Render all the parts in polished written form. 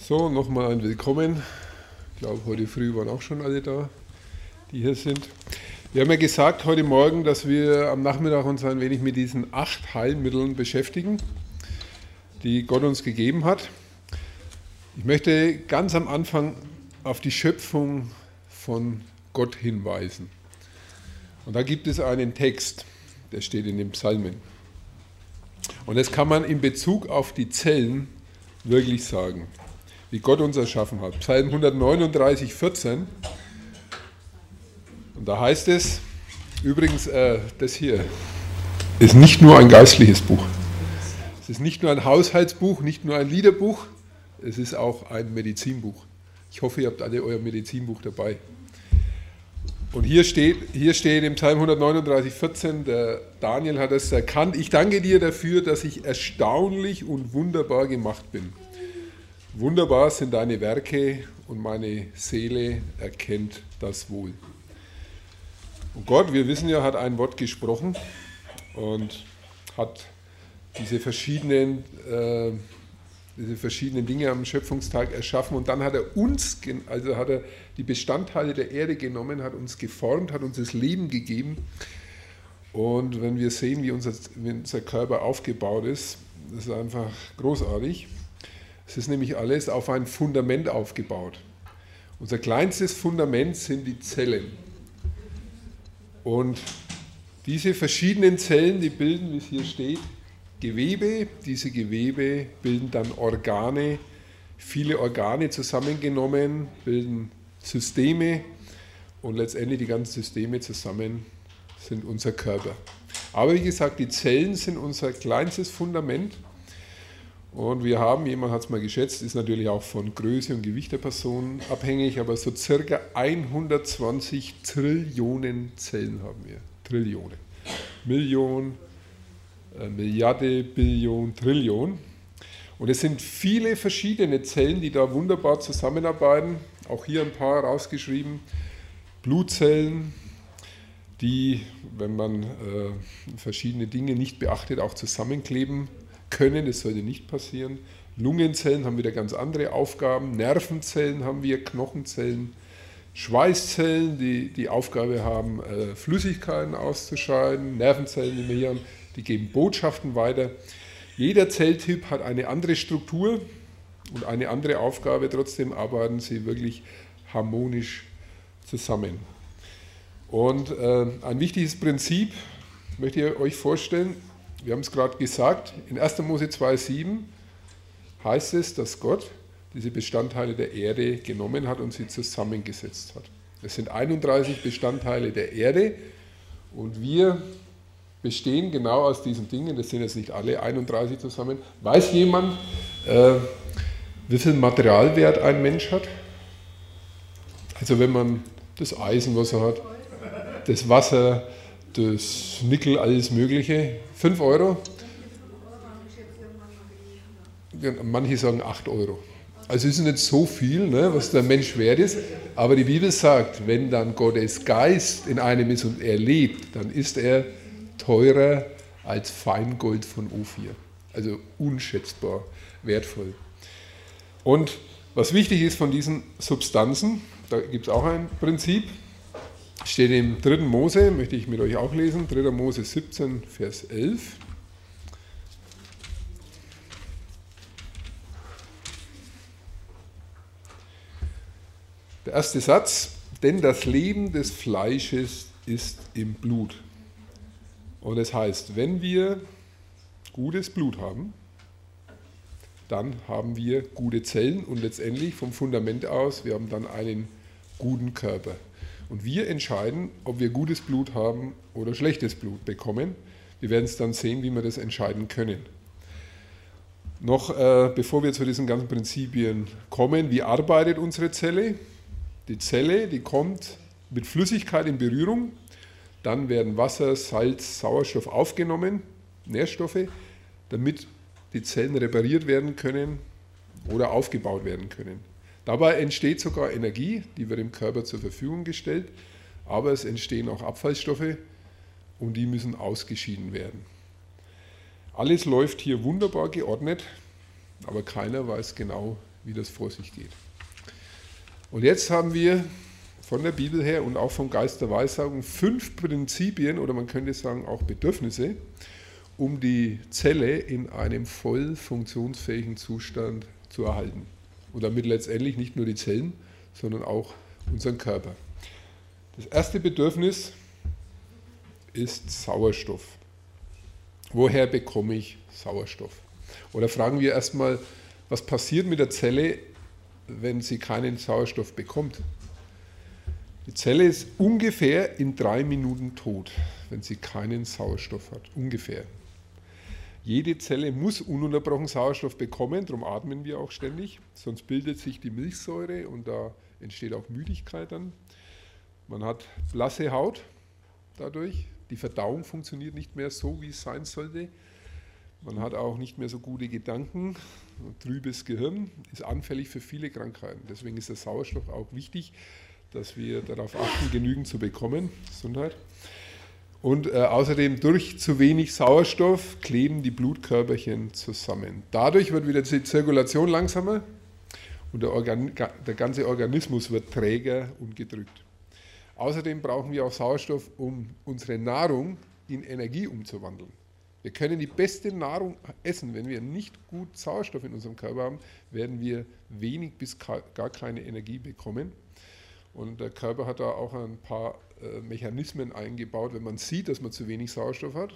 So, nochmal ein Willkommen. Ich glaube, heute früh waren auch schon alle da, die hier sind. Wir haben ja gesagt heute Morgen, dass wir am Nachmittag uns ein wenig mit diesen 8 Heilmitteln beschäftigen, die Gott uns gegeben hat. Ich möchte ganz am Anfang auf die Schöpfung von Gott hinweisen. Und da gibt es einen Text, der steht in den Psalmen. Und das kann man in Bezug auf die Zellen wirklich sagen, wie Gott uns erschaffen hat. Psalm 139, 14. Und da heißt es, übrigens, das hier ist nicht nur ein geistliches Buch. Es ist nicht nur ein Haushaltsbuch, nicht nur ein Liederbuch, es ist auch ein Medizinbuch. Ich hoffe, ihr habt alle euer Medizinbuch dabei. Und hier steht im Psalm 139, 14, der Daniel hat es erkannt, ich danke dir dafür, dass ich erstaunlich und wunderbar gemacht bin. Wunderbar sind deine Werke und meine Seele erkennt das wohl. Und Gott, wir wissen ja, hat ein Wort gesprochen und hat diese verschiedenen Dinge am Schöpfungstag erschaffen und dann hat er uns, also hat er die Bestandteile der Erde genommen, hat uns geformt, hat uns das Leben gegeben. Und wenn wir sehen, wie unser Körper aufgebaut ist, das ist einfach großartig. Es ist nämlich alles auf ein Fundament aufgebaut. Unser kleinstes Fundament sind die Zellen. Und diese verschiedenen Zellen, die bilden, wie es hier steht, Gewebe. Diese Gewebe bilden dann Organe. Viele Organe zusammengenommen bilden Systeme. Und letztendlich die ganzen Systeme zusammen sind unser Körper. Aber wie gesagt, die Zellen sind unser kleinstes Fundament. Und wir haben, jemand hat es mal geschätzt, ist natürlich auch von Größe und Gewicht der Person abhängig, aber so circa 120 Trillionen Zellen haben wir. Trillionen. Million, Milliarde, Billion, Trillion. Und es sind viele verschiedene Zellen, die da wunderbar zusammenarbeiten. Auch hier ein paar rausgeschrieben. Blutzellen, die, wenn man verschiedene Dinge nicht beachtet, auch zusammenkleben können, das sollte nicht passieren. Lungenzellen haben wieder ganz andere Aufgaben, Nervenzellen haben wir, Knochenzellen, Schweißzellen, die die Aufgabe haben, Flüssigkeiten auszuscheiden, Nervenzellen, die wir hier haben, die geben Botschaften weiter. Jeder Zelltyp hat eine andere Struktur und eine andere Aufgabe, trotzdem arbeiten sie wirklich harmonisch zusammen. Und ein wichtiges Prinzip möchte ich euch vorstellen. Wir haben es gerade gesagt, in 1. Mose 2,7 heißt es, dass Gott diese Bestandteile der Erde genommen hat und sie zusammengesetzt hat. Es sind 31 Bestandteile der Erde und wir bestehen genau aus diesen Dingen, das sind jetzt nicht alle 31 zusammen. Weiß jemand, wie viel Materialwert ein Mensch hat? Also wenn man das Eisen, was er hat, das Wasser, das Nickel, alles Mögliche, 5 Euro. Manche sagen 8 Euro. Also ist nicht so viel, ne, was der Mensch wert ist, aber die Bibel sagt, wenn dann Gottes Geist in einem ist und er lebt, dann ist er teurer als Feingold von Ophir. Also unschätzbar wertvoll. Und was wichtig ist von diesen Substanzen, da gibt es auch ein Prinzip, steht im 3. Mose, möchte ich mit euch auch lesen, 3. Mose 17, Vers 11. Der erste Satz, denn das Leben des Fleisches ist im Blut. Und es heißt, wenn wir gutes Blut haben, dann haben wir gute Zellen und letztendlich vom Fundament aus, wir haben dann einen guten Körper. Und wir entscheiden, ob wir gutes Blut haben oder schlechtes Blut bekommen. Wir werden es dann sehen, wie wir das entscheiden können. Noch bevor wir zu diesen ganzen Prinzipien kommen, wie arbeitet unsere Zelle? Die Zelle, die kommt mit Flüssigkeit in Berührung, dann werden Wasser, Salz, Sauerstoff aufgenommen, Nährstoffe, damit die Zellen repariert werden können oder aufgebaut werden können. Dabei entsteht sogar Energie, die wird dem Körper zur Verfügung gestellt, aber es entstehen auch Abfallstoffe und die müssen ausgeschieden werden. Alles läuft hier wunderbar geordnet, aber keiner weiß genau, wie das vor sich geht. Und jetzt haben wir von der Bibel her und auch vom Geist der Weissagung 5 Prinzipien oder man könnte sagen auch Bedürfnisse, um die Zelle in einem voll funktionsfähigen Zustand zu erhalten. Und damit letztendlich nicht nur die Zellen, sondern auch unseren Körper. Das erste Bedürfnis ist Sauerstoff. Woher bekomme ich Sauerstoff? Oder fragen wir erstmal, was passiert mit der Zelle, wenn sie keinen Sauerstoff bekommt? Die Zelle ist ungefähr in 3 Minuten tot, wenn sie keinen Sauerstoff hat. Ungefähr. Jede Zelle muss ununterbrochen Sauerstoff bekommen, darum atmen wir auch ständig, sonst bildet sich die Milchsäure und da entsteht auch Müdigkeit dann. Man hat blasse Haut dadurch, die Verdauung funktioniert nicht mehr so, wie es sein sollte. Man hat auch nicht mehr so gute Gedanken, ein trübes Gehirn, ist anfällig für viele Krankheiten. Deswegen ist der Sauerstoff auch wichtig, dass wir darauf achten, genügend zu bekommen. Gesundheit. Und außerdem durch zu wenig Sauerstoff kleben die Blutkörperchen zusammen. Dadurch wird wieder die Zirkulation langsamer und der ganze Organismus wird träger und gedrückt. Außerdem brauchen wir auch Sauerstoff, um unsere Nahrung in Energie umzuwandeln. Wir können die beste Nahrung essen, wenn wir nicht gut Sauerstoff in unserem Körper haben, werden wir wenig bis gar keine Energie bekommen. Und der Körper hat da auch ein paar Mechanismen eingebaut, wenn man sieht, dass man zu wenig Sauerstoff hat.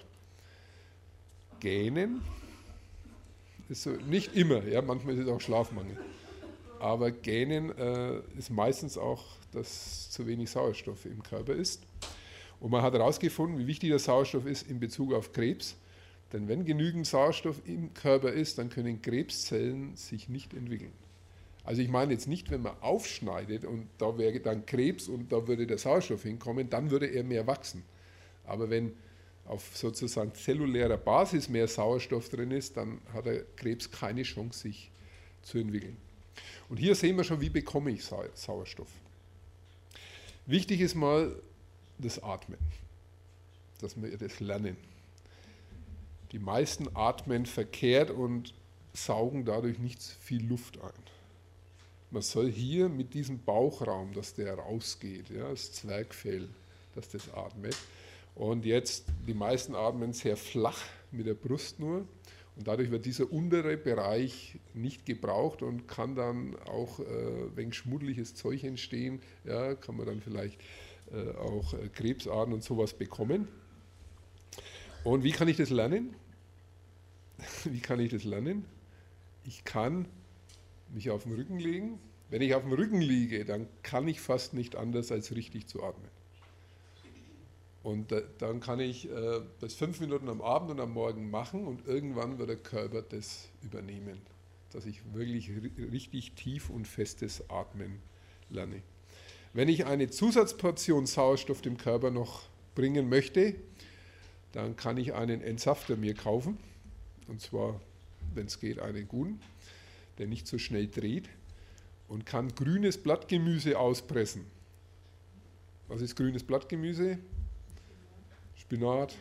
Gähnen ist so, nicht immer, ja, manchmal ist es auch Schlafmangel. Aber Gähnen ist meistens auch, dass zu wenig Sauerstoff im Körper ist. Und man hat herausgefunden, wie wichtig der Sauerstoff ist in Bezug auf Krebs. Denn wenn genügend Sauerstoff im Körper ist, dann können Krebszellen sich nicht entwickeln. Also ich meine jetzt nicht, wenn man aufschneidet und da wäre dann Krebs und da würde der Sauerstoff hinkommen, dann würde er mehr wachsen. Aber wenn auf sozusagen zellulärer Basis mehr Sauerstoff drin ist, dann hat der Krebs keine Chance, sich zu entwickeln. Und hier sehen wir schon, wie bekomme ich Sauerstoff. Wichtig ist mal das Atmen, dass wir das lernen. Die meisten atmen verkehrt und saugen dadurch nicht viel Luft ein. Man soll hier mit diesem Bauchraum, dass der rausgeht, ja, das Zwerchfell, dass das atmet. Und jetzt, die meisten atmen sehr flach mit der Brust nur. Und dadurch wird dieser untere Bereich nicht gebraucht und kann dann auch, wenn schmuddeliges Zeug entstehen, ja, kann man dann vielleicht auch Krebsarten und sowas bekommen. Und wie kann ich das lernen? Wie kann ich das lernen? Ich kann mich auf den Rücken legen. Wenn ich auf dem Rücken liege, dann kann ich fast nicht anders, als richtig zu atmen. Und dann kann ich das 5 Minuten am Abend und am Morgen machen und irgendwann wird der Körper das übernehmen, dass ich wirklich richtig tief und festes Atmen lerne. Wenn ich eine Zusatzportion Sauerstoff dem Körper noch bringen möchte, dann kann ich einen Entsafter mir kaufen, und zwar, wenn es geht, einen guten, der nicht so schnell dreht, und kann grünes Blattgemüse auspressen. Was ist grünes Blattgemüse? Spinat,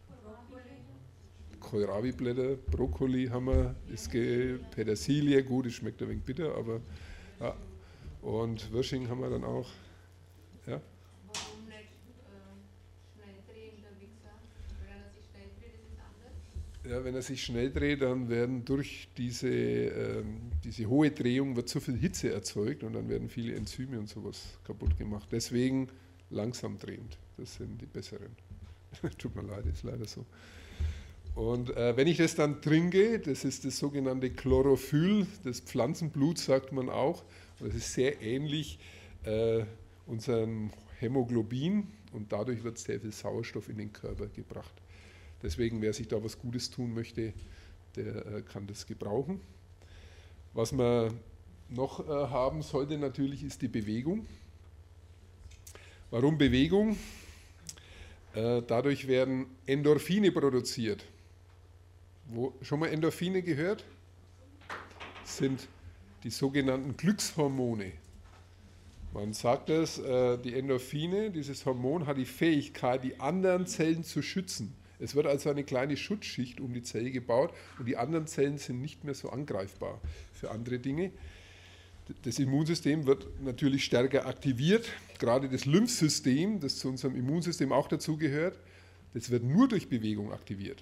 Kohlrabi-Blätter, Brokkoli haben wir, Petersilie, gut, es schmeckt ein wenig bitter, aber ja. Und Würsching haben wir dann auch. Ja? Warum nicht schnell drehen, der Wichser? Wenn er sich schnell dreht, ist es anders? Ja, wenn er sich schnell dreht, dann werden durch diese hohe Drehung wird zu viel Hitze erzeugt und dann werden viele Enzyme und sowas kaputt gemacht. Deswegen langsam drehend, das sind die besseren. Tut mir leid, ist leider so. Und wenn ich das dann trinke, das ist das sogenannte Chlorophyll, das Pflanzenblut sagt man auch, und das ist sehr ähnlich unserem Hämoglobin und dadurch wird sehr viel Sauerstoff in den Körper gebracht. Deswegen, wer sich da was Gutes tun möchte, der kann das gebrauchen. Was man noch haben sollte natürlich ist die Bewegung. Warum Bewegung? Dadurch werden Endorphine produziert. Schon mal Endorphine gehört? Das sind die sogenannten Glückshormone. Man sagt es, die Endorphine, dieses Hormon hat die Fähigkeit, die anderen Zellen zu schützen. Es wird also eine kleine Schutzschicht um die Zelle gebaut und die anderen Zellen sind nicht mehr so angreifbar für andere Dinge. Das Immunsystem wird natürlich stärker aktiviert. Gerade das Lymphsystem, das zu unserem Immunsystem auch dazugehört, das wird nur durch Bewegung aktiviert.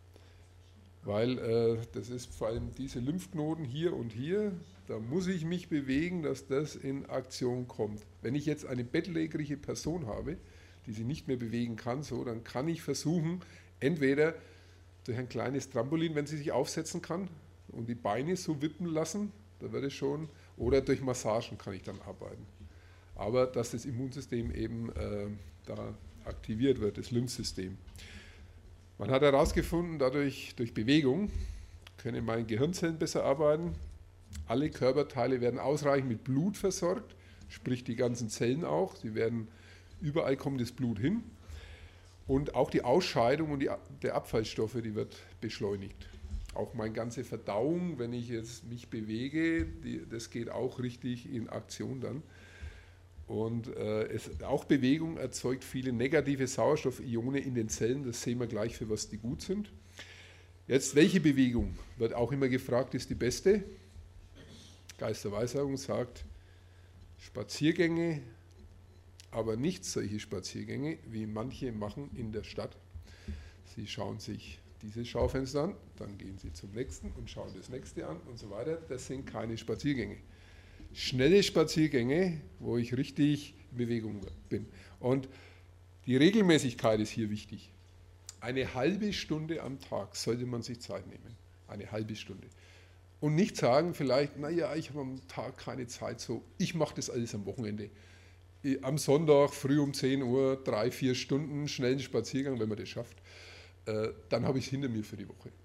Weil das ist vor allem diese Lymphknoten hier und hier, da muss ich mich bewegen, dass das in Aktion kommt. Wenn ich jetzt eine bettlägerige Person habe, die sich nicht mehr bewegen kann, so, dann kann ich versuchen, entweder durch ein kleines Trampolin, wenn sie sich aufsetzen kann und die Beine so wippen lassen, da wird es schon, oder durch Massagen kann ich dann arbeiten. Aber dass das Immunsystem eben da aktiviert wird, das Lymphsystem. Man hat herausgefunden, dadurch durch Bewegung können meine Gehirnzellen besser arbeiten. Alle Körperteile werden ausreichend mit Blut versorgt, sprich die ganzen Zellen auch. Sie werden, überall kommt das Blut hin. Und auch die Ausscheidung und der Abfallstoffe, die wird beschleunigt. Auch meine ganze Verdauung, wenn ich jetzt mich bewege, das geht auch richtig in Aktion dann. Und auch Bewegung erzeugt viele negative Sauerstoffionen in den Zellen, das sehen wir gleich, für was die gut sind. Jetzt, welche Bewegung wird auch immer gefragt, ist die beste? Geisterweissagung sagt, Spaziergänge, aber nicht solche Spaziergänge, wie manche machen in der Stadt. Sie schauen sich dieses Schaufenster an, dann gehen sie zum nächsten und schauen das nächste an und so weiter. Das sind keine Spaziergänge. Schnelle Spaziergänge, wo ich richtig in Bewegung bin. Und die Regelmäßigkeit ist hier wichtig. Eine halbe Stunde am Tag sollte man sich Zeit nehmen. Eine halbe Stunde. Und nicht sagen vielleicht, naja, ich habe am Tag keine Zeit, so, ich mache das alles am Wochenende. Am Sonntag früh um 10 Uhr, 3-4 Stunden, schnellen Spaziergang, wenn man das schafft, dann habe ich es hinter mir für die Woche.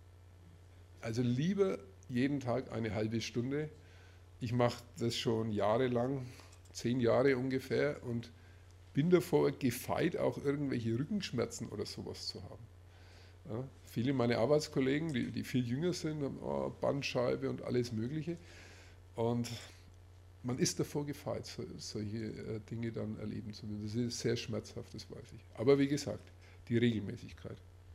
Also lieber jeden Tag eine halbe Stunde. Ich mache das schon jahrelang, 10 Jahre ungefähr, und bin davor gefeit, auch irgendwelche Rückenschmerzen oder sowas zu haben. Ja, viele meiner Arbeitskollegen, die viel jünger sind, haben Bandscheibe und alles Mögliche. Und man ist davor gefeit, solche Dinge dann erleben zu müssen. Das ist sehr schmerzhaft, das weiß ich. Aber wie gesagt, die Regelmäßigkeit.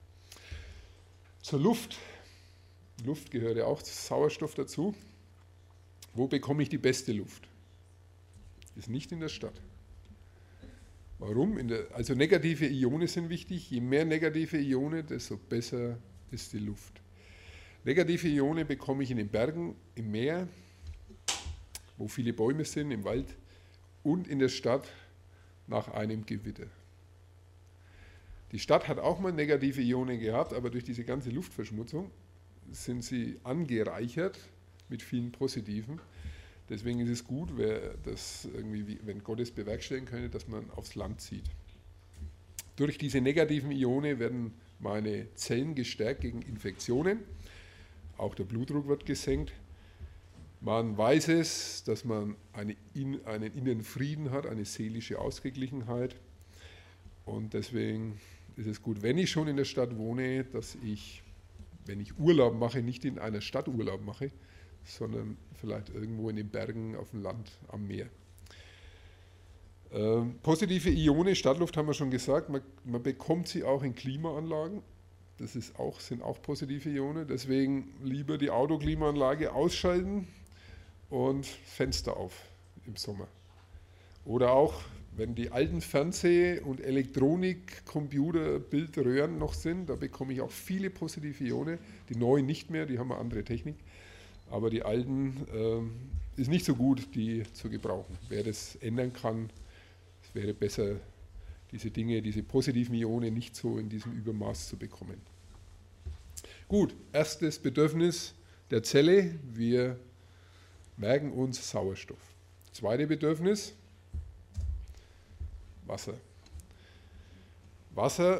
Zur Luft. Luft gehört ja auch Sauerstoff dazu. Wo bekomme ich die beste Luft? Ist nicht in der Stadt. Warum? Also negative Ionen sind wichtig. Je mehr negative Ionen, desto besser ist die Luft. Negative Ionen bekomme ich in den Bergen, im Meer, wo viele Bäume sind, im Wald, und in der Stadt nach einem Gewitter. Die Stadt hat auch mal negative Ionen gehabt, aber durch diese ganze Luftverschmutzung sind sie angereichert mit vielen positiven. Deswegen ist es gut, wenn Gott es bewerkstelligen könnte, dass man aufs Land zieht. Durch diese negativen Ionen werden meine Zellen gestärkt gegen Infektionen. Auch der Blutdruck wird gesenkt. Man weiß es, dass man einen inneren Frieden hat, eine seelische Ausgeglichenheit. Und deswegen ist es gut, wenn ich schon in der Stadt wohne, dass ich, wenn ich Urlaub mache, nicht in einer Stadt Urlaub mache, sondern vielleicht irgendwo in den Bergen, auf dem Land, am Meer. Positive Ionen, Stadtluft haben wir schon gesagt, man bekommt sie auch in Klimaanlagen. Das sind auch positive Ionen, deswegen lieber die Autoklimaanlage ausschalten und Fenster auf im Sommer. Oder auch, wenn die alten Fernseh- und Elektronik-, Computer-, Bildröhren noch sind, da bekomme ich auch viele positive Ionen. Die neuen nicht mehr, die haben eine andere Technik. Aber die alten ist nicht so gut, die zu gebrauchen. Wer das ändern kann, es wäre besser, diese positiven Ionen nicht so in diesem Übermaß zu bekommen. Gut, erstes Bedürfnis der Zelle, wir merken uns Sauerstoff. Zweite Bedürfnis, Wasser. Wasser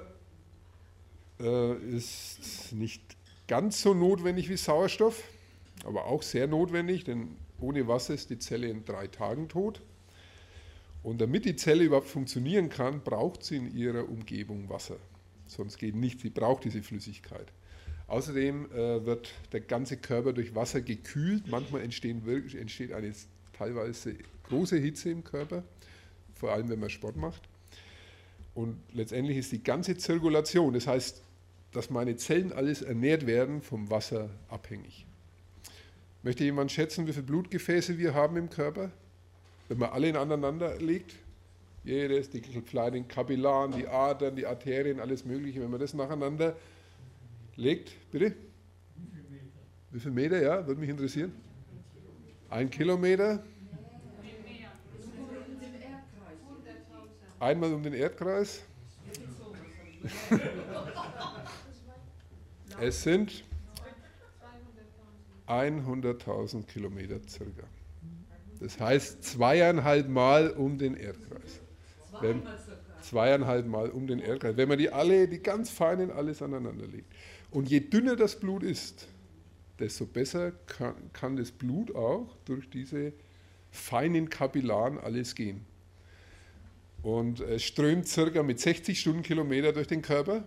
ist nicht ganz so notwendig wie Sauerstoff, aber auch sehr notwendig, denn ohne Wasser ist die Zelle in 3 Tagen tot. Und damit die Zelle überhaupt funktionieren kann, braucht sie in ihrer Umgebung Wasser. Sonst geht nichts, sie braucht diese Flüssigkeit. Außerdem wird der ganze Körper durch Wasser gekühlt. Manchmal entsteht eine teilweise große Hitze im Körper, vor allem wenn man Sport macht. Und letztendlich ist die ganze Zirkulation, das heißt, dass meine Zellen alles ernährt werden, vom Wasser abhängig. Möchte jemand schätzen, wie viele Blutgefäße wir haben im Körper? Wenn man alle aneinander legt, jedes, die kleinen Kapillaren, die Adern, die Arterien, alles Mögliche, wenn man das nacheinander legt, bitte? Wie viel Meter, ja, würde mich interessieren. 1 Kilometer. Einmal um den Erdkreis. Es sind 100.000 Kilometer circa. Das heißt 2,5 Mal um den Erdkreis. Zweieinhalb Mal um den Erdkreis. Wenn man die ganz feinen, alles aneinander legt. Und je dünner das Blut ist, desto besser kann das Blut auch durch diese feinen Kapillaren alles gehen. Und es strömt circa mit 60 Stundenkilometer durch den Körper.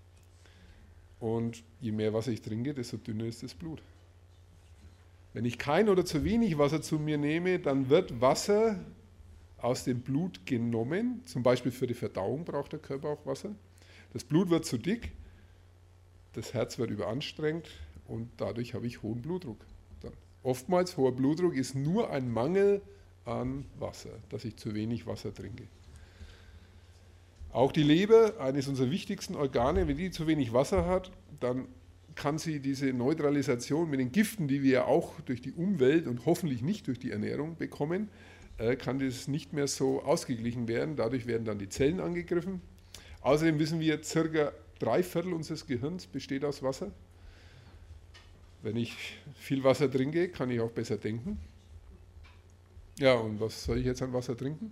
Und je mehr Wasser ich trinke, desto dünner ist das Blut. Wenn ich kein oder zu wenig Wasser zu mir nehme, dann wird Wasser aus dem Blut genommen. Zum Beispiel für die Verdauung braucht der Körper auch Wasser. Das Blut wird zu dick, das Herz wird überanstrengt und dadurch habe ich hohen Blutdruck. Dann. Oftmals hoher Blutdruck ist nur ein Mangel an Wasser, dass ich zu wenig Wasser trinke. Auch die Leber, eines unserer wichtigsten Organe, wenn die zu wenig Wasser hat, dann kann sie diese Neutralisation mit den Giften, die wir ja auch durch die Umwelt und hoffentlich nicht durch die Ernährung bekommen, kann das nicht mehr so ausgeglichen werden. Dadurch werden dann die Zellen angegriffen. Außerdem wissen wir, ca. 3/4 unseres Gehirns besteht aus Wasser. Wenn ich viel Wasser trinke, kann ich auch besser denken. Ja, und was soll ich jetzt an Wasser trinken?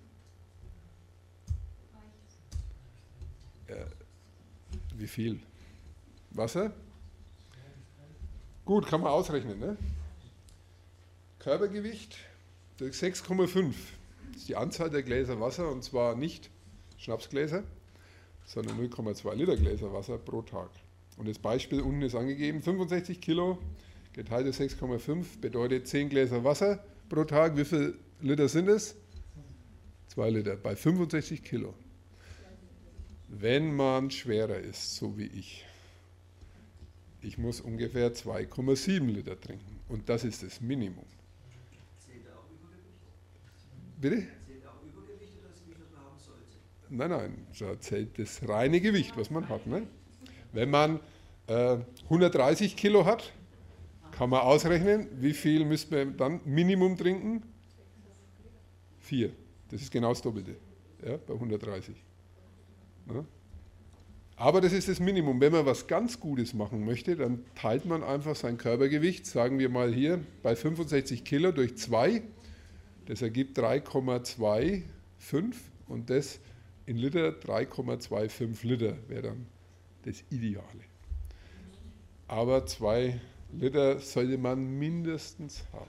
Wie viel? Wasser? Gut, kann man ausrechnen. Ne? Körpergewicht durch 6,5 ist die Anzahl der Gläser Wasser, und zwar nicht Schnapsgläser, sondern 0,2 Liter Gläser Wasser pro Tag. Und das Beispiel unten ist angegeben, 65 Kilo geteilt durch 6,5 bedeutet 10 Gläser Wasser pro Tag. Wie viel Liter sind es? 2 Liter bei 65 Kilo. Wenn man schwerer ist, so wie ich muss ungefähr 2,7 Liter trinken. Und das ist das Minimum. Zählt auch Übergewicht? Bitte? Zählt auch Übergewicht oder das Gewicht, das man haben sollte? Nein, da zählt das reine Gewicht, was man hat. Ne? Wenn man 130 Kilo hat, kann man ausrechnen, wie viel müsste man dann Minimum trinken? 4. Das ist genau das Doppelte, ja, bei 130. Ja? Aber das ist das Minimum. Wenn man was ganz Gutes machen möchte, dann teilt man einfach sein Körpergewicht, sagen wir mal hier, bei 65 Kilo durch 2. Das ergibt 3,25 und das in Liter 3,25 Liter wäre dann das Ideale. Aber 2 Liter sollte man mindestens haben.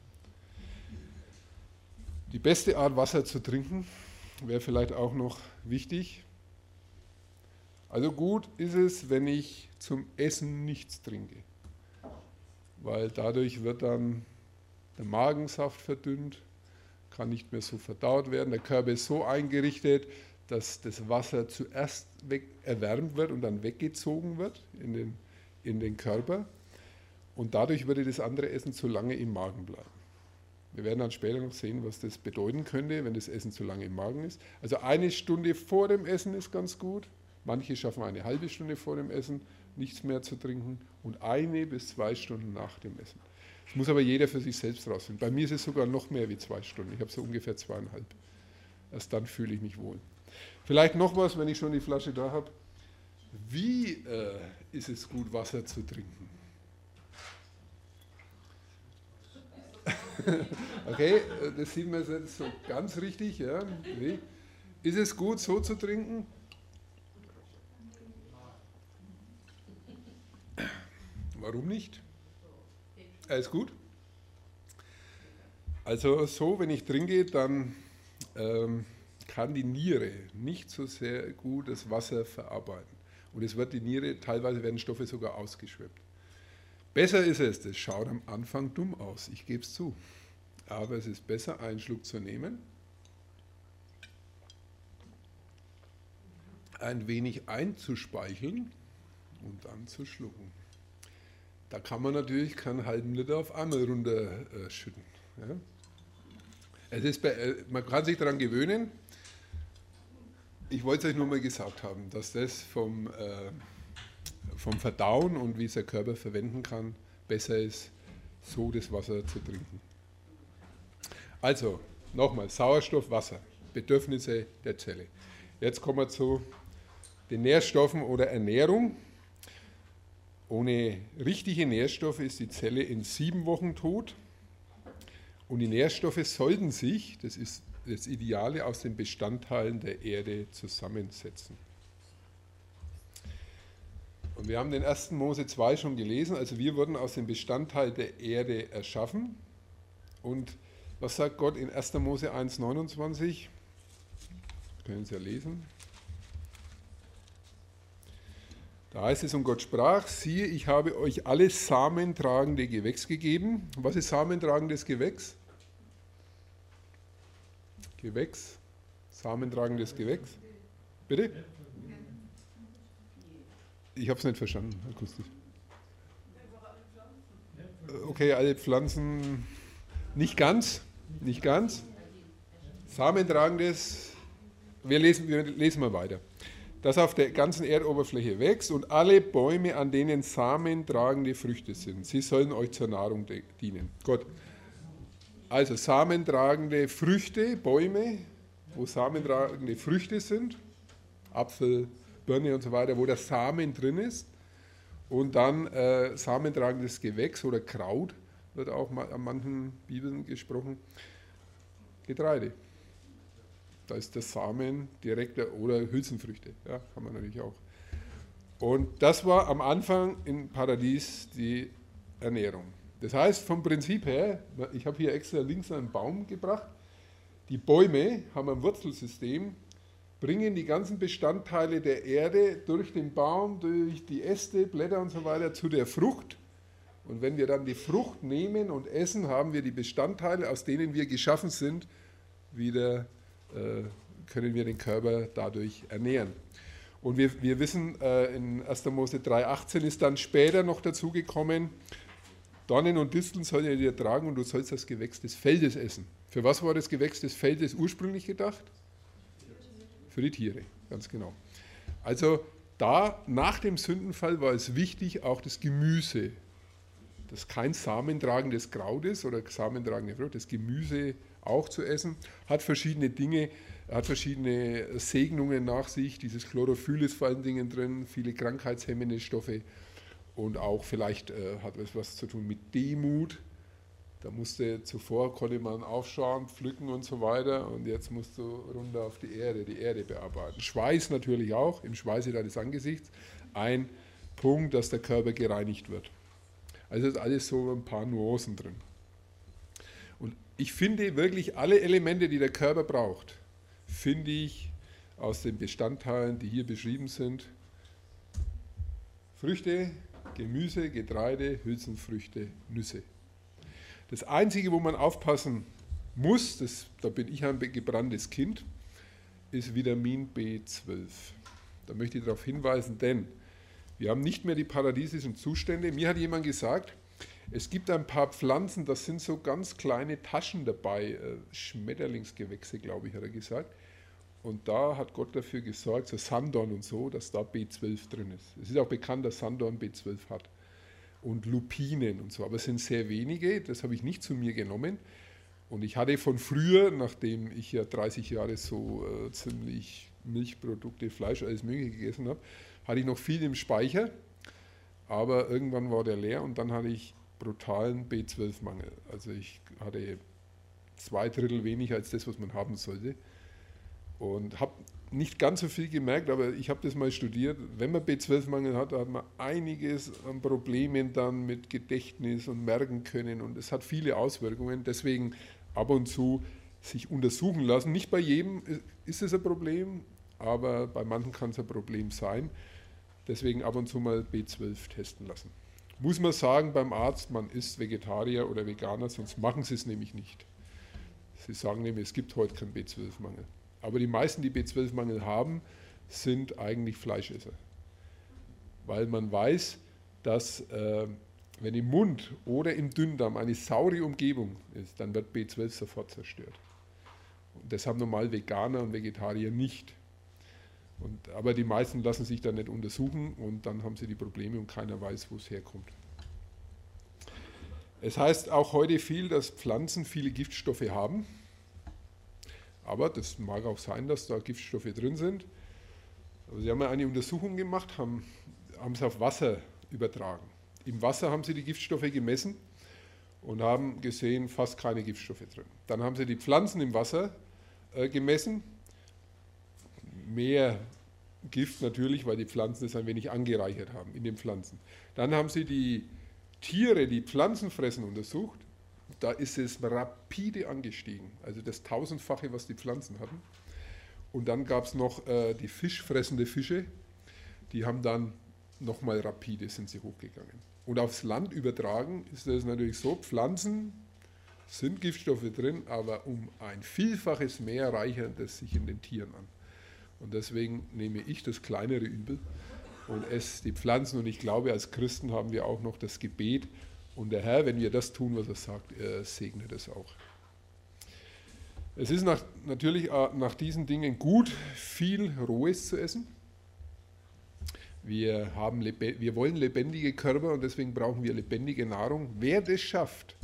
Die beste Art, Wasser zu trinken, wäre vielleicht auch noch wichtig. Also gut ist es, wenn ich zum Essen nichts trinke, weil dadurch wird dann der Magensaft verdünnt, kann nicht mehr so verdaut werden. Der Körper ist so eingerichtet, dass das Wasser zuerst erwärmt wird und dann weggezogen wird in den Körper. Und dadurch würde das andere Essen zu lange im Magen bleiben. Wir werden dann später noch sehen, was das bedeuten könnte, wenn das Essen zu lange im Magen ist. Also 1 Stunde vor dem Essen ist ganz gut. Manche schaffen eine halbe Stunde vor dem Essen nichts mehr zu trinken und 1 bis 2 Stunden nach dem Essen. Das muss aber jeder für sich selbst rausfinden. Bei mir ist es sogar noch mehr wie 2 Stunden. Ich habe so ungefähr 2,5. Erst dann fühle ich mich wohl. Vielleicht noch was, wenn ich schon die Flasche da habe. Wie ist es gut, Wasser zu trinken? Okay, das sieht man jetzt so ganz richtig. Ja? Wie? Ist es gut, so zu trinken? Warum nicht? Alles gut? Also so, wenn ich trinke, dann kann die Niere nicht so sehr gut das Wasser verarbeiten. Und es wird die Niere, teilweise werden Stoffe sogar ausgeschwemmt. Besser ist es, das schaut am Anfang dumm aus, ich gebe es zu. Aber es ist besser, einen Schluck zu nehmen, ein wenig einzuspeicheln und dann zu schlucken. Da kann man natürlich keinen halben Liter auf einmal runterschütten. Ja. Man kann sich daran gewöhnen. Ich wollte es euch nur mal gesagt haben, dass das vom Verdauen und wie es der Körper verwenden kann, besser ist, so das Wasser zu trinken. Also, nochmal, Sauerstoff, Wasser, Bedürfnisse der Zelle. Jetzt kommen wir zu den Nährstoffen oder Ernährung. Ohne richtige Nährstoffe ist die Zelle in 7 Wochen tot. Und die Nährstoffe sollten sich, das ist das Ideale, aus den Bestandteilen der Erde zusammensetzen. Und wir haben den 1. Mose 2 schon gelesen, also wir wurden aus dem Bestandteil der Erde erschaffen. Und was sagt Gott in 1. Mose 1,29? Können Sie ja lesen. Da heißt es, und Gott sprach, siehe, ich habe euch alles samentragende Gewächs gegeben. Was ist samentragendes Gewächs? Gewächs, samentragendes Gewächs. Bitte? Ich habe es nicht verstanden, akustisch. Okay, alle Pflanzen, nicht ganz. Samentragendes, wir lesen mal weiter. Das auf der ganzen Erdoberfläche wächst und alle Bäume, an denen samentragende Früchte sind, sie sollen euch zur Nahrung dienen. Gott. Also samentragende Früchte, Bäume, wo samentragende Früchte sind, Apfel, Birne und so weiter, wo der Samen drin ist. Und dann samentragendes Gewächs oder Kraut, wird auch an manchen Bibeln gesprochen, Getreide. Da ist der Samen direkt, oder Hülsenfrüchte, ja, kann man natürlich auch. Und das war am Anfang im Paradies die Ernährung. Das heißt, vom Prinzip her, ich habe hier extra links einen Baum gebracht, die Bäume haben ein Wurzelsystem, bringen die ganzen Bestandteile der Erde durch den Baum, durch die Äste, Blätter und so weiter zu der Frucht. Und wenn wir dann die Frucht nehmen und essen, haben wir die Bestandteile, aus denen wir geschaffen sind, wieder können wir den Körper dadurch ernähren. Und wir wissen, in 1. Mose 3,18 ist dann später noch dazu gekommen, Dornen und Disteln soll er dir tragen und du sollst das Gewächs des Feldes essen. Für was war das Gewächs des Feldes ursprünglich gedacht? Für die Tiere, ganz genau. Also da nach dem Sündenfall war es wichtig, auch das Gemüse, das kein samentragendes Kraut ist oder samentragende Frucht, das Gemüse auch zu essen, hat verschiedene Dinge, hat verschiedene Segnungen nach sich. Dieses Chlorophyll ist vor allen Dingen drin, viele krankheitshemmende Stoffe und auch vielleicht hat es was zu tun mit Demut. Zuvor konnte man aufschauen, pflücken und so weiter und jetzt musst du runter auf die Erde bearbeiten. Schweiß natürlich auch, im Schweiße deines Angesichts, ein Punkt, dass der Körper gereinigt wird. Also ist alles so ein paar Nuancen drin. Und ich finde wirklich alle Elemente, die der Körper braucht, finde ich aus den Bestandteilen, die hier beschrieben sind. Früchte, Gemüse, Getreide, Hülsenfrüchte, Nüsse. Das Einzige, wo man aufpassen muss, da bin ich ein gebranntes Kind, ist Vitamin B12. Da möchte ich darauf hinweisen, denn wir haben nicht mehr die paradiesischen Zustände. Mir hat jemand gesagt, es gibt ein paar Pflanzen, das sind so ganz kleine Taschen dabei, Schmetterlingsgewächse, glaube ich, hat er gesagt. Und da hat Gott dafür gesorgt, so Sanddorn und so, dass da B12 drin ist. Es ist auch bekannt, dass Sanddorn B12 hat. Und Lupinen und so, aber es sind sehr wenige, das habe ich nicht zu mir genommen. Und ich hatte von früher, nachdem ich ja 30 Jahre so ziemlich Milchprodukte, Fleisch, alles Mögliche gegessen habe, hatte ich noch viel im Speicher, aber irgendwann war der leer und dann hatte ich brutalen B12-Mangel. Also ich hatte 2/3 weniger als das, was man haben sollte. Und habe nicht ganz so viel gemerkt, aber ich habe das mal studiert. Wenn man B12-Mangel hat, hat man einiges an Problemen dann mit Gedächtnis und merken können und es hat viele Auswirkungen. Deswegen ab und zu sich untersuchen lassen. Nicht bei jedem ist es ein Problem, aber bei manchen kann es ein Problem sein. Deswegen ab und zu mal B12 testen lassen. Muss man sagen beim Arzt, man ist Vegetarier oder Veganer, sonst machen sie es nämlich nicht. Sie sagen nämlich, es gibt heute keinen B12-Mangel. Aber die meisten, die B12-Mangel haben, sind eigentlich Fleischesser. Weil man weiß, dass wenn im Mund oder im Dünndarm eine saure Umgebung ist, dann wird B12 sofort zerstört. Und das haben normal Veganer und Vegetarier nicht. Aber die meisten lassen sich dann nicht untersuchen und dann haben sie die Probleme und keiner weiß, wo es herkommt. Es heißt auch heute viel, dass Pflanzen viele Giftstoffe haben. Aber das mag auch sein, dass da Giftstoffe drin sind. Aber sie haben ja eine Untersuchung gemacht, haben es auf Wasser übertragen. Im Wasser haben sie die Giftstoffe gemessen und haben gesehen, fast keine Giftstoffe drin. Dann haben sie die Pflanzen im Wasser gemessen. Mehr Gift natürlich, weil die Pflanzen es ein wenig angereichert haben in den Pflanzen. Dann haben sie die Tiere, die Pflanzen fressen, untersucht. Da ist es rapide angestiegen, also das Tausendfache, was die Pflanzen hatten. Und dann gab es noch die fischfressende Fische, die haben dann nochmal rapide, sind sie hochgegangen. Und aufs Land übertragen ist das natürlich so, Pflanzen sind Giftstoffe drin, aber um ein Vielfaches mehr reichert es sich in den Tieren an. Und deswegen nehme ich das kleinere Übel und esse die Pflanzen. Und ich glaube, als Christen haben wir auch noch das Gebet. Und der Herr, wenn wir das tun, was er sagt, er segnet es auch. Es ist natürlich nach diesen Dingen gut, viel Rohes zu essen. Wir wollen lebendige Körper und deswegen brauchen wir lebendige Nahrung. Wer das schafft,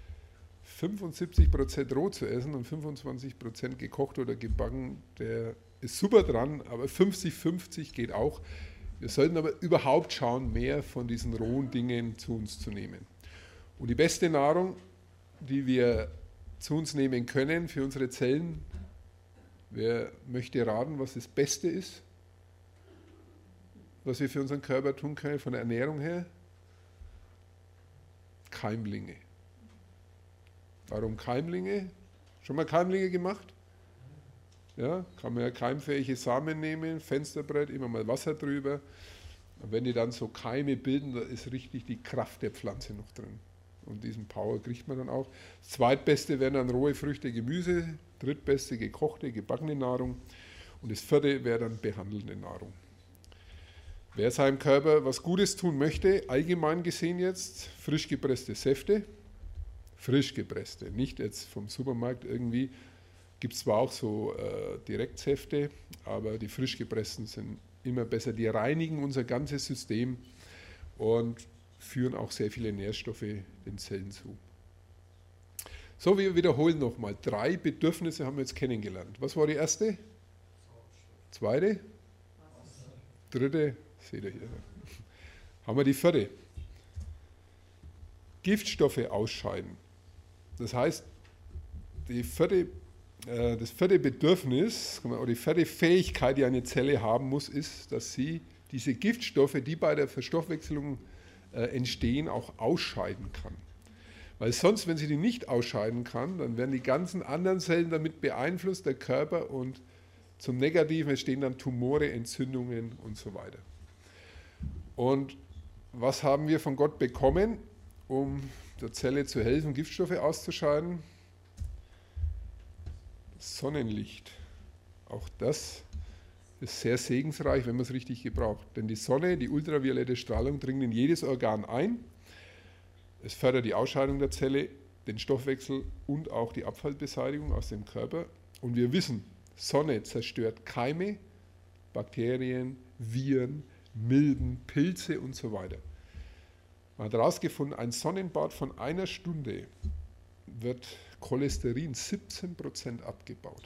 75% roh zu essen und 25% gekocht oder gebacken, der ist super dran, aber 50-50 geht auch. Wir sollten aber überhaupt schauen, mehr von diesen rohen Dingen zu uns zu nehmen. Und die beste Nahrung, die wir zu uns nehmen können für unsere Zellen, wer möchte raten, was das Beste ist, was wir für unseren Körper tun können, von der Ernährung her? Keimlinge. Warum Keimlinge? Schon mal Keimlinge gemacht? Ja, kann man ja keimfähige Samen nehmen, Fensterbrett, immer mal Wasser drüber. Und wenn die dann so Keime bilden, da ist richtig die Kraft der Pflanze noch drin. Und diesen Power kriegt man dann auch. Das zweitbeste wären dann rohe Früchte, Gemüse, drittbeste gekochte, gebackene Nahrung und das vierte wäre dann behandelnde Nahrung. Wer seinem Körper was Gutes tun möchte, allgemein gesehen jetzt, frisch gepresste Säfte, frisch gepresste, nicht jetzt vom Supermarkt irgendwie, gibt es zwar auch so Direktsäfte, aber die frisch gepressten sind immer besser, die reinigen unser ganzes System und führen auch sehr viele Nährstoffe den Zellen zu. So, wir wiederholen nochmal. 3 Bedürfnisse haben wir jetzt kennengelernt. Was war die erste? Zweite? Dritte? Seht ihr hier. Haben wir die vierte. Giftstoffe ausscheiden. Das heißt, das vierte Bedürfnis oder die vierte Fähigkeit, die eine Zelle haben muss, ist, dass sie diese Giftstoffe, die bei der Verstoffwechselung entstehen, auch ausscheiden kann. Weil sonst, wenn sie die nicht ausscheiden kann, dann werden die ganzen anderen Zellen damit beeinflusst, der Körper, und zum Negativen entstehen dann Tumore, Entzündungen und so weiter. Und was haben wir von Gott bekommen, um der Zelle zu helfen, Giftstoffe auszuscheiden? Sonnenlicht. Auch das ist sehr segensreich, wenn man es richtig gebraucht. Denn die Sonne, die ultraviolette Strahlung, dringt in jedes Organ ein. Es fördert die Ausscheidung der Zelle, den Stoffwechsel und auch die Abfallbeseitigung aus dem Körper. Und wir wissen, Sonne zerstört Keime, Bakterien, Viren, Milben, Pilze und so weiter. Man hat herausgefunden, ein Sonnenbad von 1 Stunde wird Cholesterin 17% abgebaut.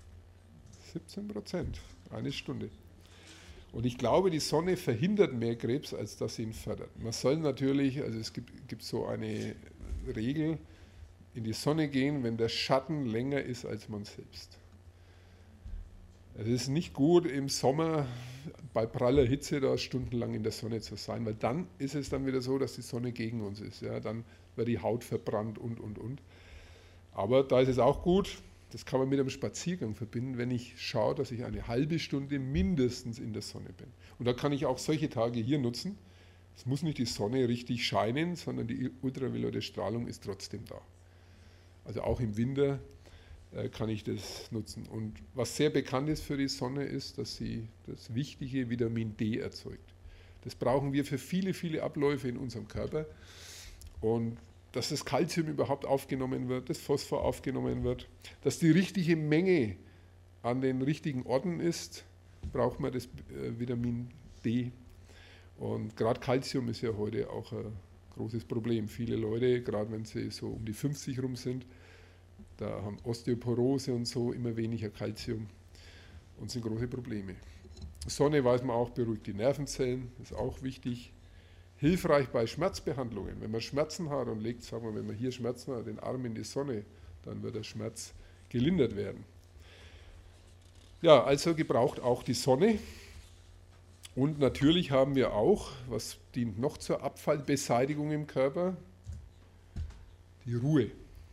17%, 1 Stunde. Und ich glaube, die Sonne verhindert mehr Krebs, als dass sie ihn fördert. Man soll natürlich, also es gibt so eine Regel, in die Sonne gehen, wenn der Schatten länger ist als man selbst. Es ist nicht gut, im Sommer bei praller Hitze da stundenlang in der Sonne zu sein, weil dann ist es dann wieder so, dass die Sonne gegen uns ist. Ja, dann wird die Haut verbrannt und. Aber da ist es auch gut, das kann man mit einem Spaziergang verbinden, wenn ich schaue, dass ich eine halbe Stunde mindestens in der Sonne bin. Und da kann ich auch solche Tage hier nutzen. Es muss nicht die Sonne richtig scheinen, sondern die ultraviolette Strahlung ist trotzdem da. Also auch im Winter kann ich das nutzen. Und was sehr bekannt ist für die Sonne ist, dass sie das wichtige Vitamin D erzeugt. Das brauchen wir für viele, viele Abläufe in unserem Körper. Und dass das Kalzium überhaupt aufgenommen wird, das Phosphor aufgenommen wird, dass die richtige Menge an den richtigen Orten ist, braucht man das Vitamin D. Und gerade Kalzium ist ja heute auch ein großes Problem. Viele Leute, gerade wenn sie so um die 50 rum sind, da haben Osteoporose und so immer weniger Kalzium und sind große Probleme. Sonne, weiß man auch, beruhigt die Nervenzellen, ist auch wichtig. Hilfreich bei Schmerzbehandlungen. Wenn man Schmerzen hat und legt, sagen wir, wenn man hier Schmerzen hat, den Arm in die Sonne, dann wird der Schmerz gelindert werden. Ja, also gebraucht auch die Sonne. Und natürlich haben wir auch, was dient noch zur Abfallbeseitigung im Körper? Die Ruhe.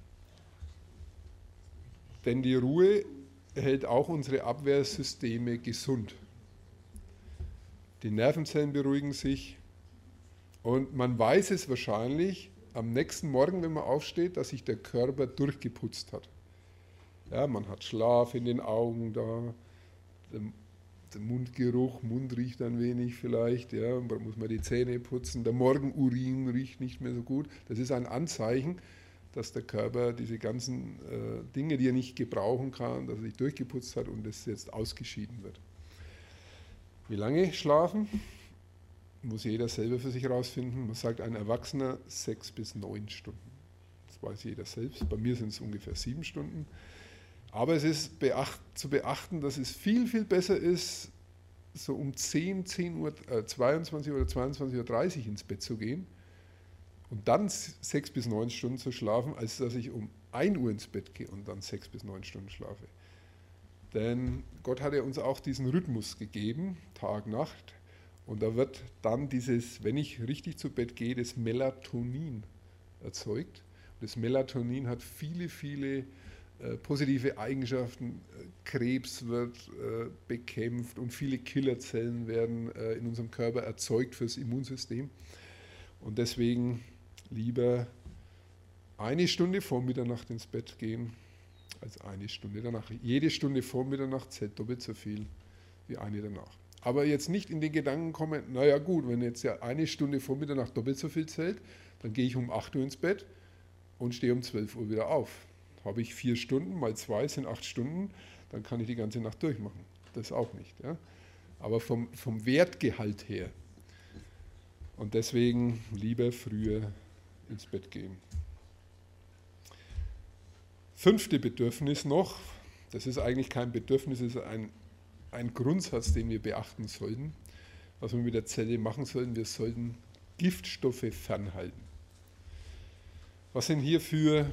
Denn die Ruhe hält auch unsere Abwehrsysteme gesund. Die Nervenzellen beruhigen sich und man weiß es wahrscheinlich am nächsten Morgen, wenn man aufsteht, dass sich der Körper durchgeputzt hat. Ja, man hat Schlaf in den Augen da, der Mundgeruch, Mund riecht ein wenig vielleicht, ja, da muss man die Zähne putzen, der Morgenurin riecht nicht mehr so gut. Das ist ein Anzeichen, dass der Körper diese ganzen Dinge, die er nicht gebrauchen kann, dass er sich durchgeputzt hat und das jetzt ausgeschieden wird. Wie lange schlafen? Muss jeder selber für sich herausfinden. Man sagt, ein Erwachsener 6 bis 9 Stunden. Das weiß jeder selbst. Bei mir sind es ungefähr 7 Stunden. Aber es ist zu beachten, dass es viel, viel besser ist, so um 22 Uhr oder 22:30 Uhr ins Bett zu gehen und dann 6 bis 9 Stunden zu schlafen, als dass ich um 1 Uhr ins Bett gehe und dann 6 bis 9 Stunden schlafe. Denn Gott hat ja uns auch diesen Rhythmus gegeben, Tag, Nacht. Und da wird dann dieses, wenn ich richtig zu Bett gehe, das Melatonin erzeugt. Und das Melatonin hat viele, viele positive Eigenschaften. Krebs wird bekämpft und viele Killerzellen werden in unserem Körper erzeugt fürs Immunsystem. Und deswegen lieber 1 Stunde vor Mitternacht ins Bett gehen, als 1 Stunde danach. Jede Stunde vor Mitternacht zählt doppelt so viel wie eine danach. Aber jetzt nicht in den Gedanken kommen, naja gut, wenn jetzt ja 1 Stunde vor Mitternacht doppelt so viel zählt, dann gehe ich um 8 Uhr ins Bett und stehe um 12 Uhr wieder auf. Habe ich 4 Stunden, mal 2 sind 8 Stunden, dann kann ich die ganze Nacht durchmachen. Das auch nicht. Ja? Aber vom Wertgehalt her. Und deswegen lieber früher ins Bett gehen. 5. Bedürfnis noch, das ist eigentlich kein Bedürfnis, es ist ein Grundsatz, den wir beachten sollten, was wir mit der Zelle machen sollten. Wir sollten Giftstoffe fernhalten. Was sind hier für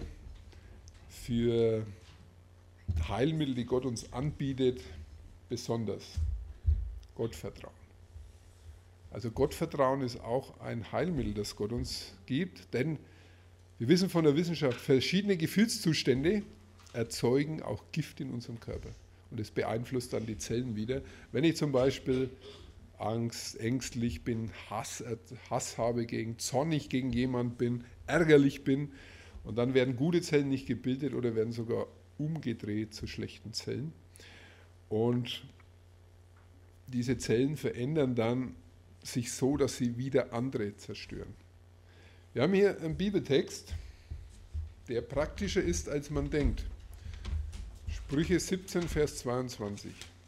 Heilmittel, die Gott uns anbietet, besonders? Gottvertrauen. Also Gottvertrauen ist auch ein Heilmittel, das Gott uns gibt, denn wir wissen von der Wissenschaft, verschiedene Gefühlszustände erzeugen auch Gift in unserem Körper. Und das beeinflusst dann die Zellen wieder. Wenn ich zum Beispiel ängstlich bin, Hass habe, zornig gegen jemanden bin, ärgerlich bin, und dann werden gute Zellen nicht gebildet oder werden sogar umgedreht zu schlechten Zellen. Und diese Zellen verändern dann sich so, dass sie wieder andere zerstören. Wir haben hier einen Bibeltext, der praktischer ist, als man denkt. Sprüche 17, Vers 22.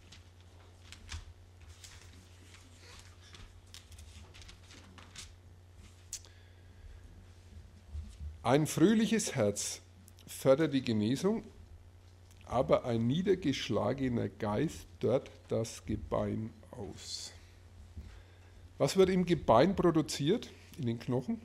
Ein fröhliches Herz fördert die Genesung, aber ein niedergeschlagener Geist dörrt das Gebein aus. Was wird im Gebein produziert? In den Knochen?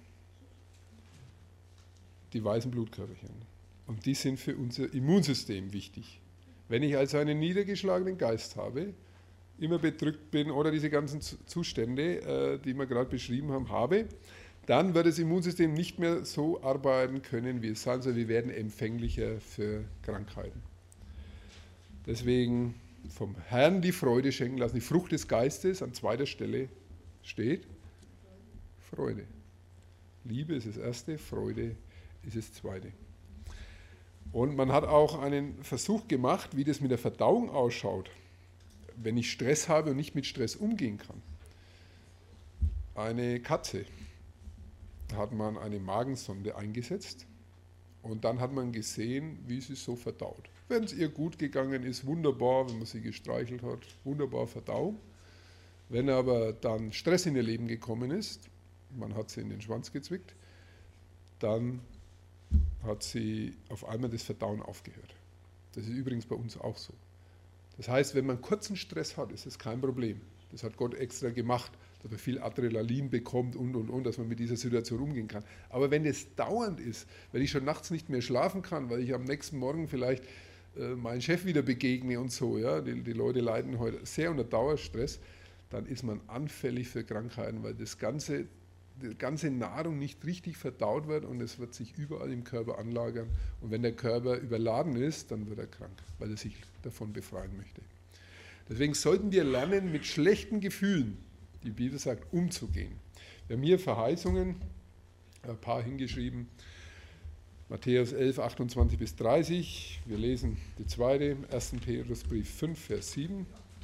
Die weißen Blutkörperchen. Und die sind für unser Immunsystem wichtig. Wenn ich also einen niedergeschlagenen Geist habe, immer bedrückt bin oder diese ganzen Zustände, die wir gerade beschrieben haben, habe, dann wird das Immunsystem nicht mehr so arbeiten können, wie es sein soll. Wir werden empfänglicher für Krankheiten. Deswegen vom Herrn die Freude schenken lassen. Die Frucht des Geistes an 2. Stelle steht Freude. Liebe ist das erste, Freude ist das zweite. Und man hat auch einen Versuch gemacht, wie das mit der Verdauung ausschaut, wenn ich Stress habe und nicht mit Stress umgehen kann. eine Katze. Da hat man eine Magensonde eingesetzt und dann hat man gesehen, wie sie so verdaut. Wenn es ihr gut gegangen ist, wunderbar, wenn man sie gestreichelt hat, wunderbar Verdauung. Wenn aber dann Stress in ihr Leben gekommen ist, man hat sie in den Schwanz gezwickt, dann hat sie auf einmal das Verdauen aufgehört. Das ist übrigens bei uns auch so. Das heißt, wenn man kurzen Stress hat, ist das kein Problem. Das hat Gott extra gemacht, dass man viel Adrenalin bekommt und, dass man mit dieser Situation umgehen kann. Aber wenn es dauernd ist, wenn ich schon nachts nicht mehr schlafen kann, weil ich am nächsten Morgen vielleicht meinen Chef wieder begegne und so, ja, die Leute leiden heute sehr unter Dauerstress, dann ist man anfällig für Krankheiten, weil die ganze Nahrung nicht richtig verdaut wird und es wird sich überall im Körper anlagern. Und wenn der Körper überladen ist, dann wird er krank, weil er sich davon befreien möchte. Deswegen sollten wir lernen, mit schlechten Gefühlen, die Bibel sagt, umzugehen. Wir haben hier Verheißungen, ein paar hingeschrieben, Matthäus 11, 28 bis 30. Wir lesen die zweite, 1. Petrusbrief 5, Vers 7.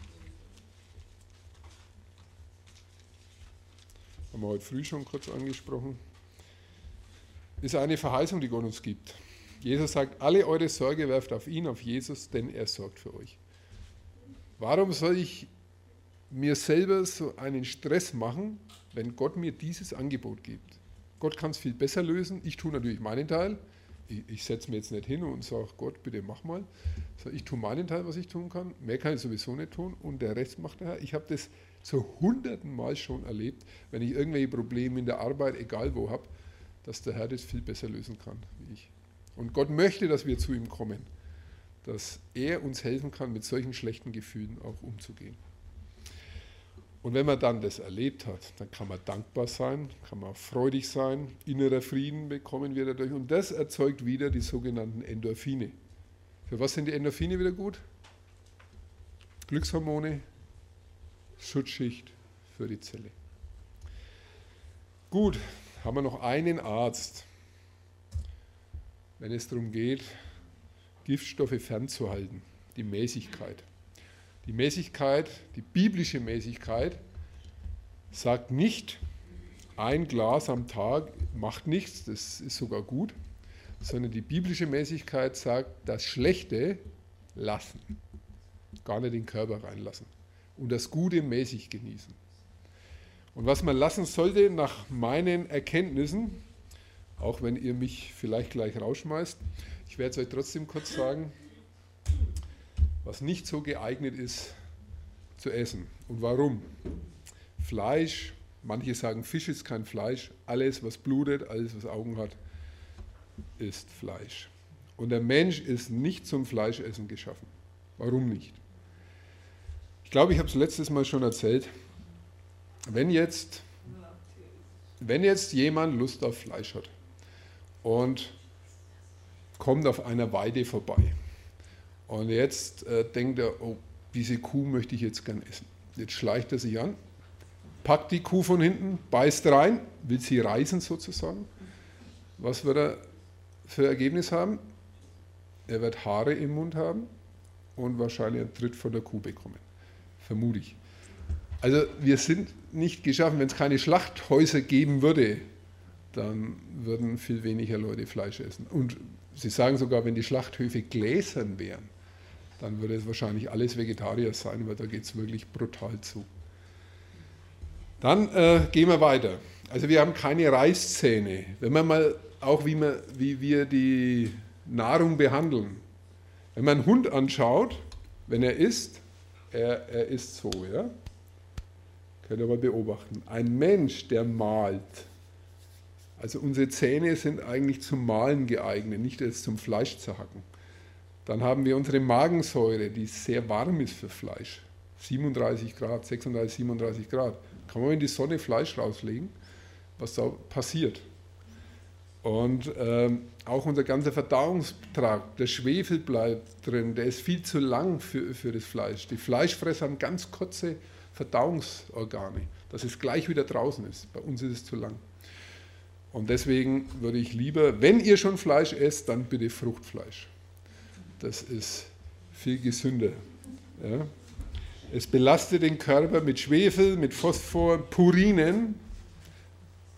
Haben wir heute früh schon kurz angesprochen. Ist eine Verheißung, die Gott uns gibt. Jesus sagt, alle eure Sorge werft auf ihn, auf Jesus, denn er sorgt für euch. Warum soll ich mir selber so einen Stress machen, wenn Gott mir dieses Angebot gibt? Gott kann es viel besser lösen. Ich tue natürlich meinen Teil. Ich setze mir jetzt nicht hin und sage, Gott, bitte mach mal. Ich tue meinen Teil, was ich tun kann. Mehr kann ich sowieso nicht tun und der Rest macht der Herr. Ich habe das so hunderten Mal schon erlebt, wenn ich irgendwelche Probleme in der Arbeit, egal wo, habe, dass der Herr das viel besser lösen kann wie ich. Und Gott möchte, dass wir zu ihm kommen, dass er uns helfen kann, mit solchen schlechten Gefühlen auch umzugehen. Und wenn man dann das erlebt hat, dann kann man dankbar sein, kann man freudig sein, innerer Frieden bekommen wir dadurch. Und das erzeugt wieder die sogenannten Endorphine. Für was sind die Endorphine wieder gut? Glückshormone, Schutzschicht für die Zelle. Gut, haben wir noch einen Arzt, wenn es darum geht, Giftstoffe fernzuhalten, die Mäßigkeit. Die Mäßigkeit, die biblische Mäßigkeit, sagt nicht, ein Glas am Tag macht nichts, das ist sogar gut, sondern die biblische Mäßigkeit sagt, das Schlechte lassen, gar nicht in den Körper reinlassen und das Gute mäßig genießen. Und was man lassen sollte, nach meinen Erkenntnissen, auch wenn ihr mich vielleicht gleich rausschmeißt, ich werde es euch trotzdem kurz sagen, was nicht so geeignet ist zu essen. Und warum? Fleisch, manche sagen, Fisch ist kein Fleisch, alles, was blutet, alles, was Augen hat, ist Fleisch. Und der Mensch ist nicht zum Fleischessen geschaffen. Warum nicht? Ich glaube, ich habe es letztes Mal schon erzählt. Wenn jetzt jemand Lust auf Fleisch hat und kommt auf einer Weide vorbei und jetzt denkt er, oh, diese Kuh möchte ich jetzt gern essen. Jetzt schleicht er sich an, packt die Kuh von hinten, beißt rein, will sie reißen sozusagen. Was wird er für Ergebnis haben? Er wird Haare im Mund haben und wahrscheinlich einen Tritt von der Kuh bekommen. Vermute ich. Also wir sind nicht geschaffen, wenn es keine Schlachthäuser geben würde, dann würden viel weniger Leute Fleisch essen. Und sie sagen sogar, wenn die Schlachthöfe gläsern wären, dann würde es wahrscheinlich alles Vegetarier sein, weil da geht es wirklich brutal zu. Dann gehen wir weiter. Also wir haben keine Reißzähne. Wenn man mal auch wie wir die Nahrung behandeln. Wenn man einen Hund anschaut, wenn er isst, er isst so, ja. Könnt ihr mal beobachten. Ein Mensch, der malt, also unsere Zähne sind eigentlich zum Malen geeignet, nicht jetzt zum Fleisch zerhacken. Dann haben wir unsere Magensäure, die sehr warm ist für Fleisch. 37 Grad, 36, 37 Grad. Kann man in die Sonne Fleisch rauslegen, was da passiert. Und auch unser ganzer Verdauungstrakt, der Schwefel bleibt drin, der ist viel zu lang für das Fleisch. Die Fleischfresser haben ganz kurze Verdauungsorgane, dass es gleich wieder draußen ist. Bei uns ist es zu lang. Und deswegen würde ich lieber, wenn ihr schon Fleisch esst, dann bitte Fruchtfleisch. Das ist viel gesünder. Ja. Es belastet den Körper mit Schwefel, mit Phosphor, Purinen.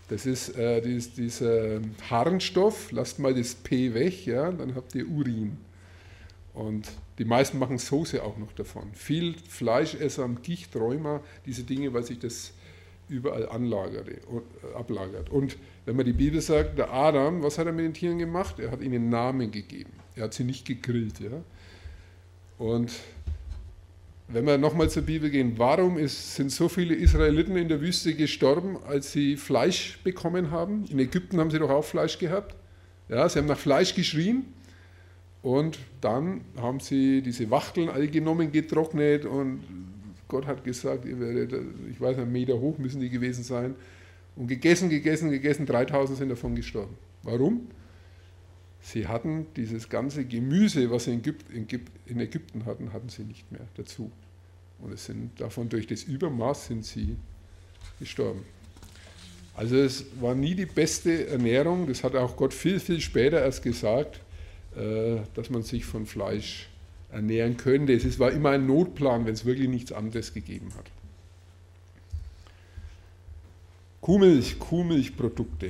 Das ist dieser Harnstoff, lasst mal das P weg, ja, dann habt ihr Urin. Und die meisten machen Soße auch noch davon. Viel Fleischesser haben Gicht, Rheuma, diese Dinge, weil sich das überall ablagert. Und wenn man die Bibel sagt, der Adam, was hat er mit den Tieren gemacht? Er hat ihnen Namen gegeben. Er hat sie nicht gegrillt. Ja? Und wenn wir nochmal zur Bibel gehen, warum sind so viele Israeliten in der Wüste gestorben, als sie Fleisch bekommen haben? In Ägypten haben sie doch auch Fleisch gehabt. Ja, sie haben nach Fleisch geschrien und dann haben sie diese Wachteln alle genommen, getrocknet und Gott hat gesagt, ihr werdet, ich weiß, 1 Meter hoch müssen die gewesen sein. Und gegessen, 3000 sind davon gestorben. Warum? Sie hatten dieses ganze Gemüse, was sie in Ägypten hatten, hatten sie nicht mehr dazu. Und es sind davon durch das Übermaß sind sie gestorben. Also es war nie die beste Ernährung, das hat auch Gott viel, viel später erst gesagt, dass man sich von Fleisch ernähren könnte. Es war immer ein Notplan, wenn es wirklich nichts anderes gegeben hat. Kuhmilch, Kuhmilchprodukte.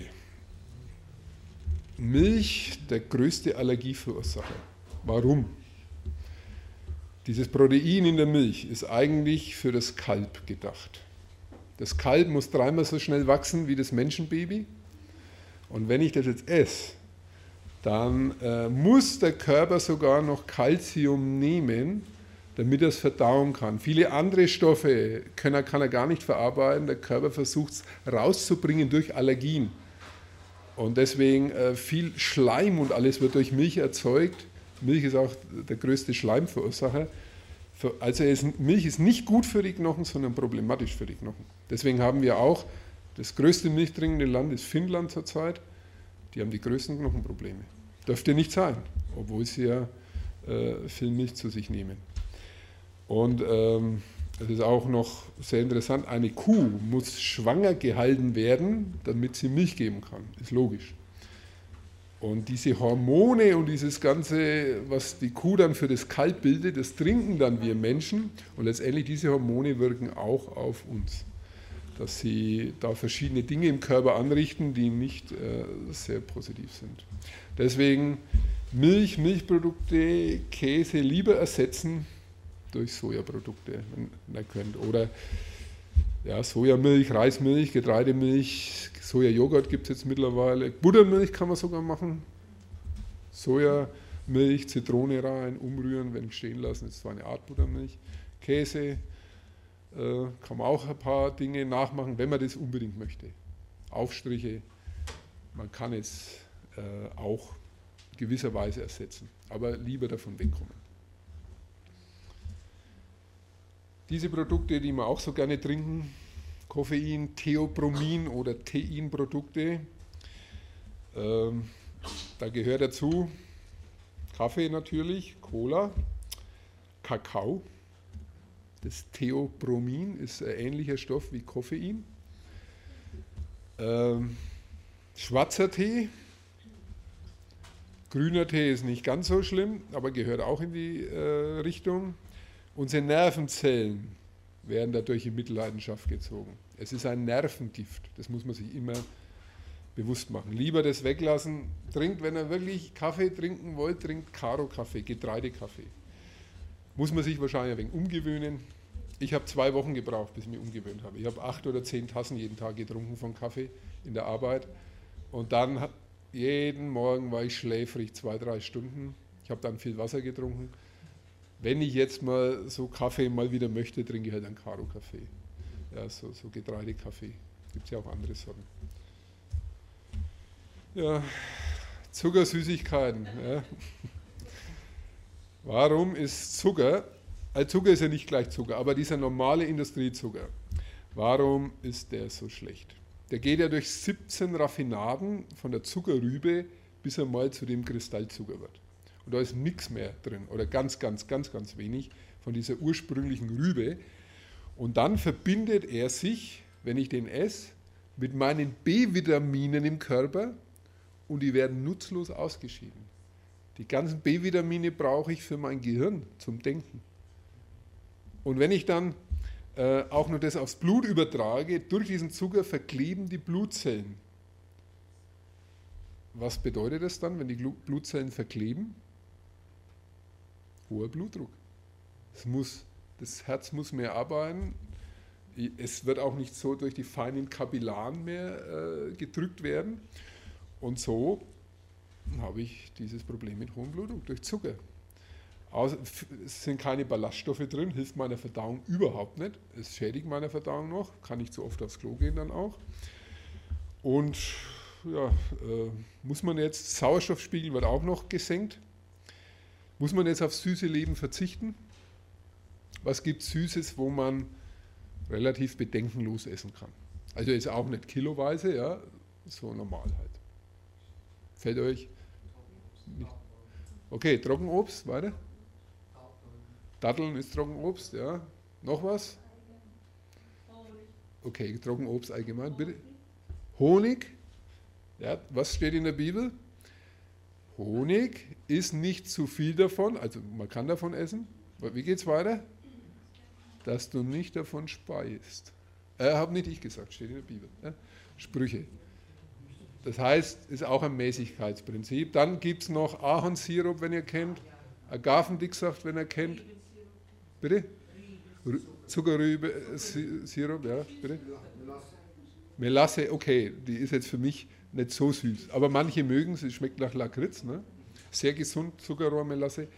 Milch, der größte Allergieverursacher. Warum? Dieses Protein in der Milch ist eigentlich für das Kalb gedacht. Das Kalb muss 3-mal so schnell wachsen wie das Menschenbaby. Und wenn ich das jetzt esse, dann muss der Körper sogar noch Calcium nehmen, damit er es verdauen kann. Viele andere Stoffe kann er gar nicht verarbeiten. Der Körper versucht es rauszubringen durch Allergien. Und deswegen viel Schleim und alles wird durch Milch erzeugt. Milch ist auch der größte Schleimverursacher. Also Milch ist nicht gut für die Knochen, sondern problematisch für die Knochen. Deswegen haben wir auch das größte milchtrinkende Land ist Finnland zurzeit. Die haben die größten Knochenprobleme. Dürfte nicht sein, obwohl sie ja viel Milch zu sich nehmen. Und es ist auch noch sehr interessant, eine Kuh muss schwanger gehalten werden, damit sie Milch geben kann. Ist logisch. Und diese Hormone und dieses Ganze, was die Kuh dann für das Kalb bildet, das trinken dann wir Menschen. Und letztendlich diese Hormone wirken auch auf uns. Dass sie da verschiedene Dinge im Körper anrichten, die nicht sehr positiv sind. Deswegen Milch, Milchprodukte, Käse lieber ersetzen durch Sojaprodukte, wenn ihr könnt. Oder ja, Sojamilch, Reismilch, Getreidemilch, Sojajoghurt gibt es jetzt mittlerweile. Buttermilch kann man sogar machen. Sojamilch, Zitrone rein, umrühren, wenn stehen lassen, ist zwar eine Art Buttermilch. Käse, kann man auch ein paar Dinge nachmachen, wenn man das unbedingt möchte. Aufstriche, man kann es auch gewisserweise ersetzen, aber lieber davon wegkommen. Diese Produkte, die wir auch so gerne trinken, Koffein, Theobromin oder Teinprodukte, da gehört dazu Kaffee natürlich, Cola, Kakao. Das Theobromin ist ein ähnlicher Stoff wie Koffein. Schwarzer Tee, grüner Tee ist nicht ganz so schlimm, aber gehört auch in die Richtung. Unsere Nervenzellen werden dadurch in Mitleidenschaft gezogen. Es ist ein Nervengift, das muss man sich immer bewusst machen. Lieber das weglassen. Trinkt, wenn ihr wirklich Kaffee trinken wollt, trinkt Karo-Kaffee, Getreidekaffee. Muss man sich wahrscheinlich ein wenig umgewöhnen. Ich habe 2 Wochen gebraucht, bis ich mich umgewöhnt habe. Ich habe 8 oder 10 Tassen jeden Tag getrunken von Kaffee in der Arbeit. Und dann jeden Morgen war ich schläfrig, 2-3 Stunden. Ich habe dann viel Wasser getrunken. Wenn ich jetzt mal so Kaffee mal wieder möchte, trinke ich halt einen Karo-Kaffee. Ja, so Getreidekaffee. Gibt es ja auch andere Sorten. Ja, Zuckersüßigkeiten. Ja. Warum ist Zucker, Zucker ist ja nicht gleich Zucker, aber dieser normale Industriezucker, warum ist der so schlecht? Der geht ja durch 17 Raffinaden von der Zuckerrübe, bis er mal zu dem Kristallzucker wird. Und da ist nichts mehr drin oder ganz wenig von dieser ursprünglichen Rübe. Und dann verbindet er sich, wenn ich den esse, mit meinen B-Vitaminen im Körper und die werden nutzlos ausgeschieden. Die ganzen B-Vitamine brauche ich für mein Gehirn zum Denken. Und wenn ich dann auch nur das aufs Blut übertrage, durch diesen Zucker verkleben die Blutzellen. was bedeutet das dann, wenn die Blutzellen verkleben? Hoher Blutdruck. Das Herz muss mehr arbeiten. Es wird auch nicht so durch die feinen Kapillaren mehr gedrückt werden. Und so habe ich dieses Problem mit hohem Blutdruck durch Zucker. Es sind keine Ballaststoffe drin, hilft meiner Verdauung überhaupt nicht. Es schädigt meine Verdauung noch, kann nicht so oft aufs Klo gehen dann auch. Und ja, muss man jetzt, Sauerstoffspiegel wird auch noch gesenkt. Muss man jetzt auf süße Leben verzichten? Was gibt es Süßes, wo man relativ bedenkenlos essen kann? Also jetzt auch nicht kiloweise, ja, so normal halt. Fällt euch nicht? Okay, Trockenobst, weiter? Datteln ist Trockenobst, ja. Noch was? Okay, Trockenobst allgemein, bitte. Honig? Ja, was steht in der Bibel? Honig ist nicht zu viel davon, also man kann davon essen. Wie geht's weiter? Dass du nicht davon speist. Habe nicht ich gesagt, steht in der Bibel. Ja? Sprüche. Das heißt, ist auch ein Mäßigkeitsprinzip. Dann gibt es noch Ahornsirup, wenn ihr kennt. Agavendicksaft, wenn ihr kennt. Bitte? Zuckerrübe, Sirup, ja, bitte? Melasse, okay, die ist jetzt für mich nicht so süß. Aber manche mögen es, schmeckt nach Lakritz. Ne? Sehr gesund, Zuckerrohrmelasse.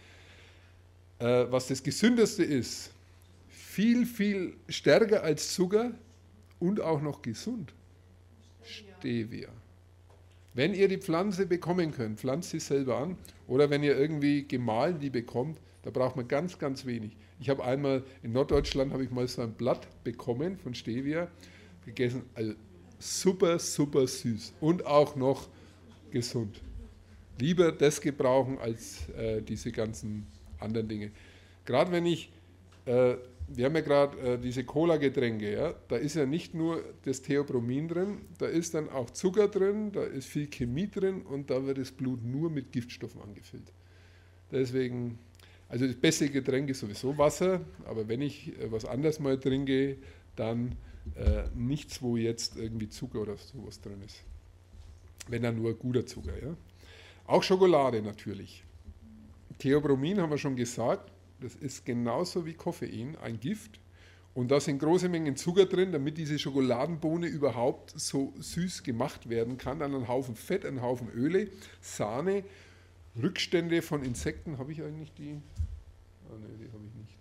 Was das Gesündeste ist, viel, viel stärker als Zucker und auch noch gesund. Stevia. Wenn ihr die Pflanze bekommen könnt, pflanzt sie selber an. Oder wenn ihr irgendwie gemahlen die bekommt, da braucht man ganz, ganz wenig. Ich habe einmal, in Norddeutschland habe ich mal so ein Blatt bekommen von Stevia, gegessen, also super, super süß und auch noch gesund. Lieber das gebrauchen als diese ganzen anderen Dinge. Gerade wenn wir haben ja gerade diese Cola-Getränke, ja, da ist ja nicht nur das Theobromin drin, da ist dann auch Zucker drin, da ist viel Chemie drin und da wird das Blut nur mit Giftstoffen angefüllt. Deswegen, also das beste Getränk ist sowieso Wasser, aber wenn ich was anderes mal trinke, dann nichts, wo jetzt irgendwie Zucker oder sowas drin ist. Wenn dann nur guter Zucker. Ja. Auch Schokolade natürlich. Theobromin haben wir schon gesagt, das ist genauso wie Koffein ein Gift. Und da sind große Mengen Zucker drin, damit diese Schokoladenbohne überhaupt so süß gemacht werden kann. Dann ein Haufen Fett, ein Haufen Öle, Sahne, Rückstände von Insekten. Habe ich eigentlich die? Ah, ne, die habe ich nicht.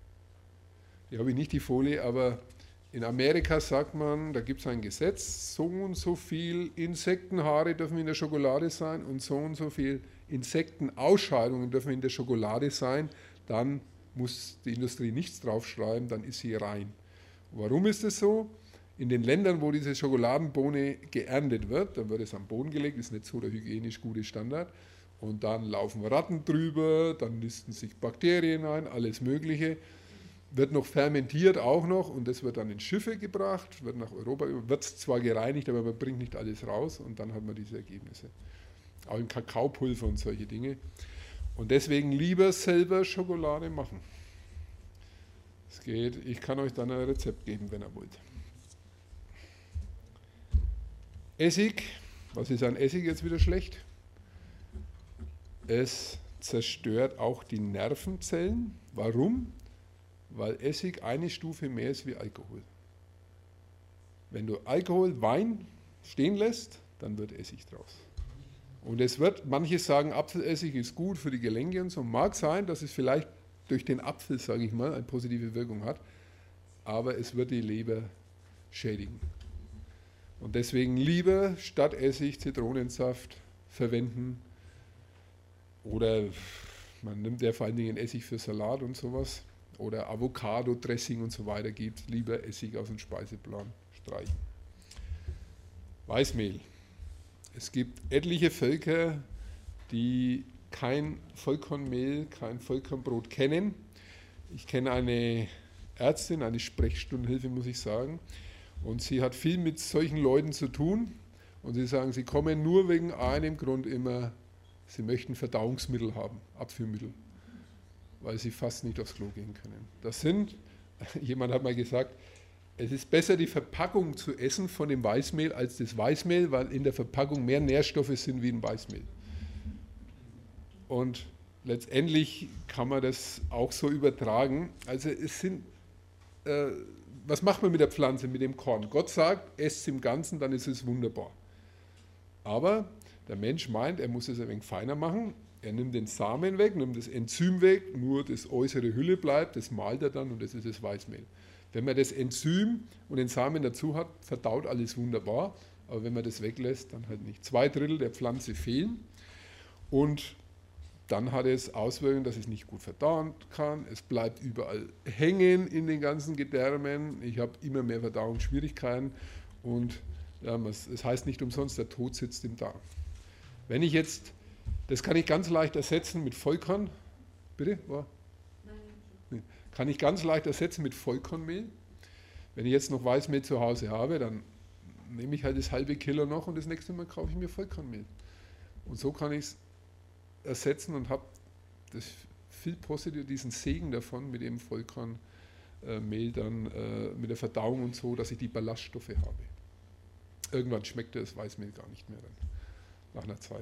Die habe ich nicht, die Folie, aber in Amerika sagt man, da gibt es ein Gesetz, so und so viel Insektenhaare dürfen in der Schokolade sein und so viel Insektenausscheidungen dürfen in der Schokolade sein. Dann muss die Industrie nichts draufschreiben, dann ist sie rein. Warum ist es so? In den Ländern, wo diese Schokoladenbohne geerntet wird, dann wird es am Boden gelegt, ist nicht so der hygienisch gute Standard, und dann laufen Ratten drüber, dann nisten sich Bakterien ein, alles Mögliche, wird noch fermentiert auch noch und das wird dann in Schiffe gebracht, wird nach Europa, wird zwar gereinigt, aber man bringt nicht alles raus und dann hat man diese Ergebnisse. Auch im Kakaopulver und solche Dinge. Und deswegen lieber selber Schokolade machen. Es geht, ich kann euch dann ein Rezept geben, wenn ihr wollt. Essig, was ist an Essig jetzt wieder schlecht? Es zerstört auch die Nervenzellen. Warum? Weil Essig eine Stufe mehr ist wie Alkohol. Wenn du Alkohol, Wein stehen lässt, dann wird Essig draus. Und es wird, manche sagen, Apfelessig ist gut für die Gelenke und so. Mag sein, dass es vielleicht durch den Apfel, sage ich mal, eine positive Wirkung hat, aber es wird die Leber schädigen. Und deswegen lieber statt Essig Zitronensaft verwenden oder man nimmt ja vor allen Dingen Essig für Salat und sowas oder Avocado-Dressing und so weiter gibt, lieber Essig aus dem Speiseplan streichen. Weißmehl. Es gibt etliche Völker, die kein Vollkornmehl, kein Vollkornbrot kennen. Ich kenne eine Ärztin, eine Sprechstundenhilfe, muss ich sagen, und sie hat viel mit solchen Leuten zu tun und sie sagen, sie kommen nur wegen einem Grund immer, sie möchten Verdauungsmittel haben, Abführmittel, weil sie fast nicht aufs Klo gehen können. Das sind, jemand hat mal gesagt, Es ist besser, die Verpackung zu essen von dem Weißmehl als das Weißmehl, weil in der Verpackung mehr Nährstoffe sind wie in Weißmehl. Und letztendlich kann man das auch so übertragen. Also es sind, was macht man mit der Pflanze, mit dem Korn? Gott sagt, esst es im Ganzen, dann ist es wunderbar. Aber der Mensch meint, er muss es ein wenig feiner machen. Er nimmt den Samen weg, nimmt das Enzym weg, nur das äußere Hülle bleibt, das malt er dann und das ist das Weißmehl. Wenn man das Enzym und den Samen dazu hat, verdaut alles wunderbar, aber wenn man das weglässt, dann halt nicht. 2/3 der Pflanze fehlen und dann hat es Auswirkungen, dass es nicht gut verdauen kann, es bleibt überall hängen in den ganzen Gedärmen, ich habe immer mehr Verdauungsschwierigkeiten und ja, es heißt nicht umsonst, der Tod sitzt im Darm. Wenn ich jetzt, das kann ich ganz leicht ersetzen mit Vollkorn, bitte? Nee. Kann ich ganz leicht ersetzen mit Vollkornmehl. Wenn ich jetzt noch Weißmehl zu Hause habe, dann nehme ich halt das halbe Kilo noch und das nächste Mal kaufe ich mir Vollkornmehl. Und so kann ich es ersetzen und habe das viel positiv, diesen Segen davon mit dem Vollkornmehl dann mit der Verdauung und so, dass ich die Ballaststoffe habe. Irgendwann schmeckt das Weißmehl gar nicht mehr dann, nach einer Zeit.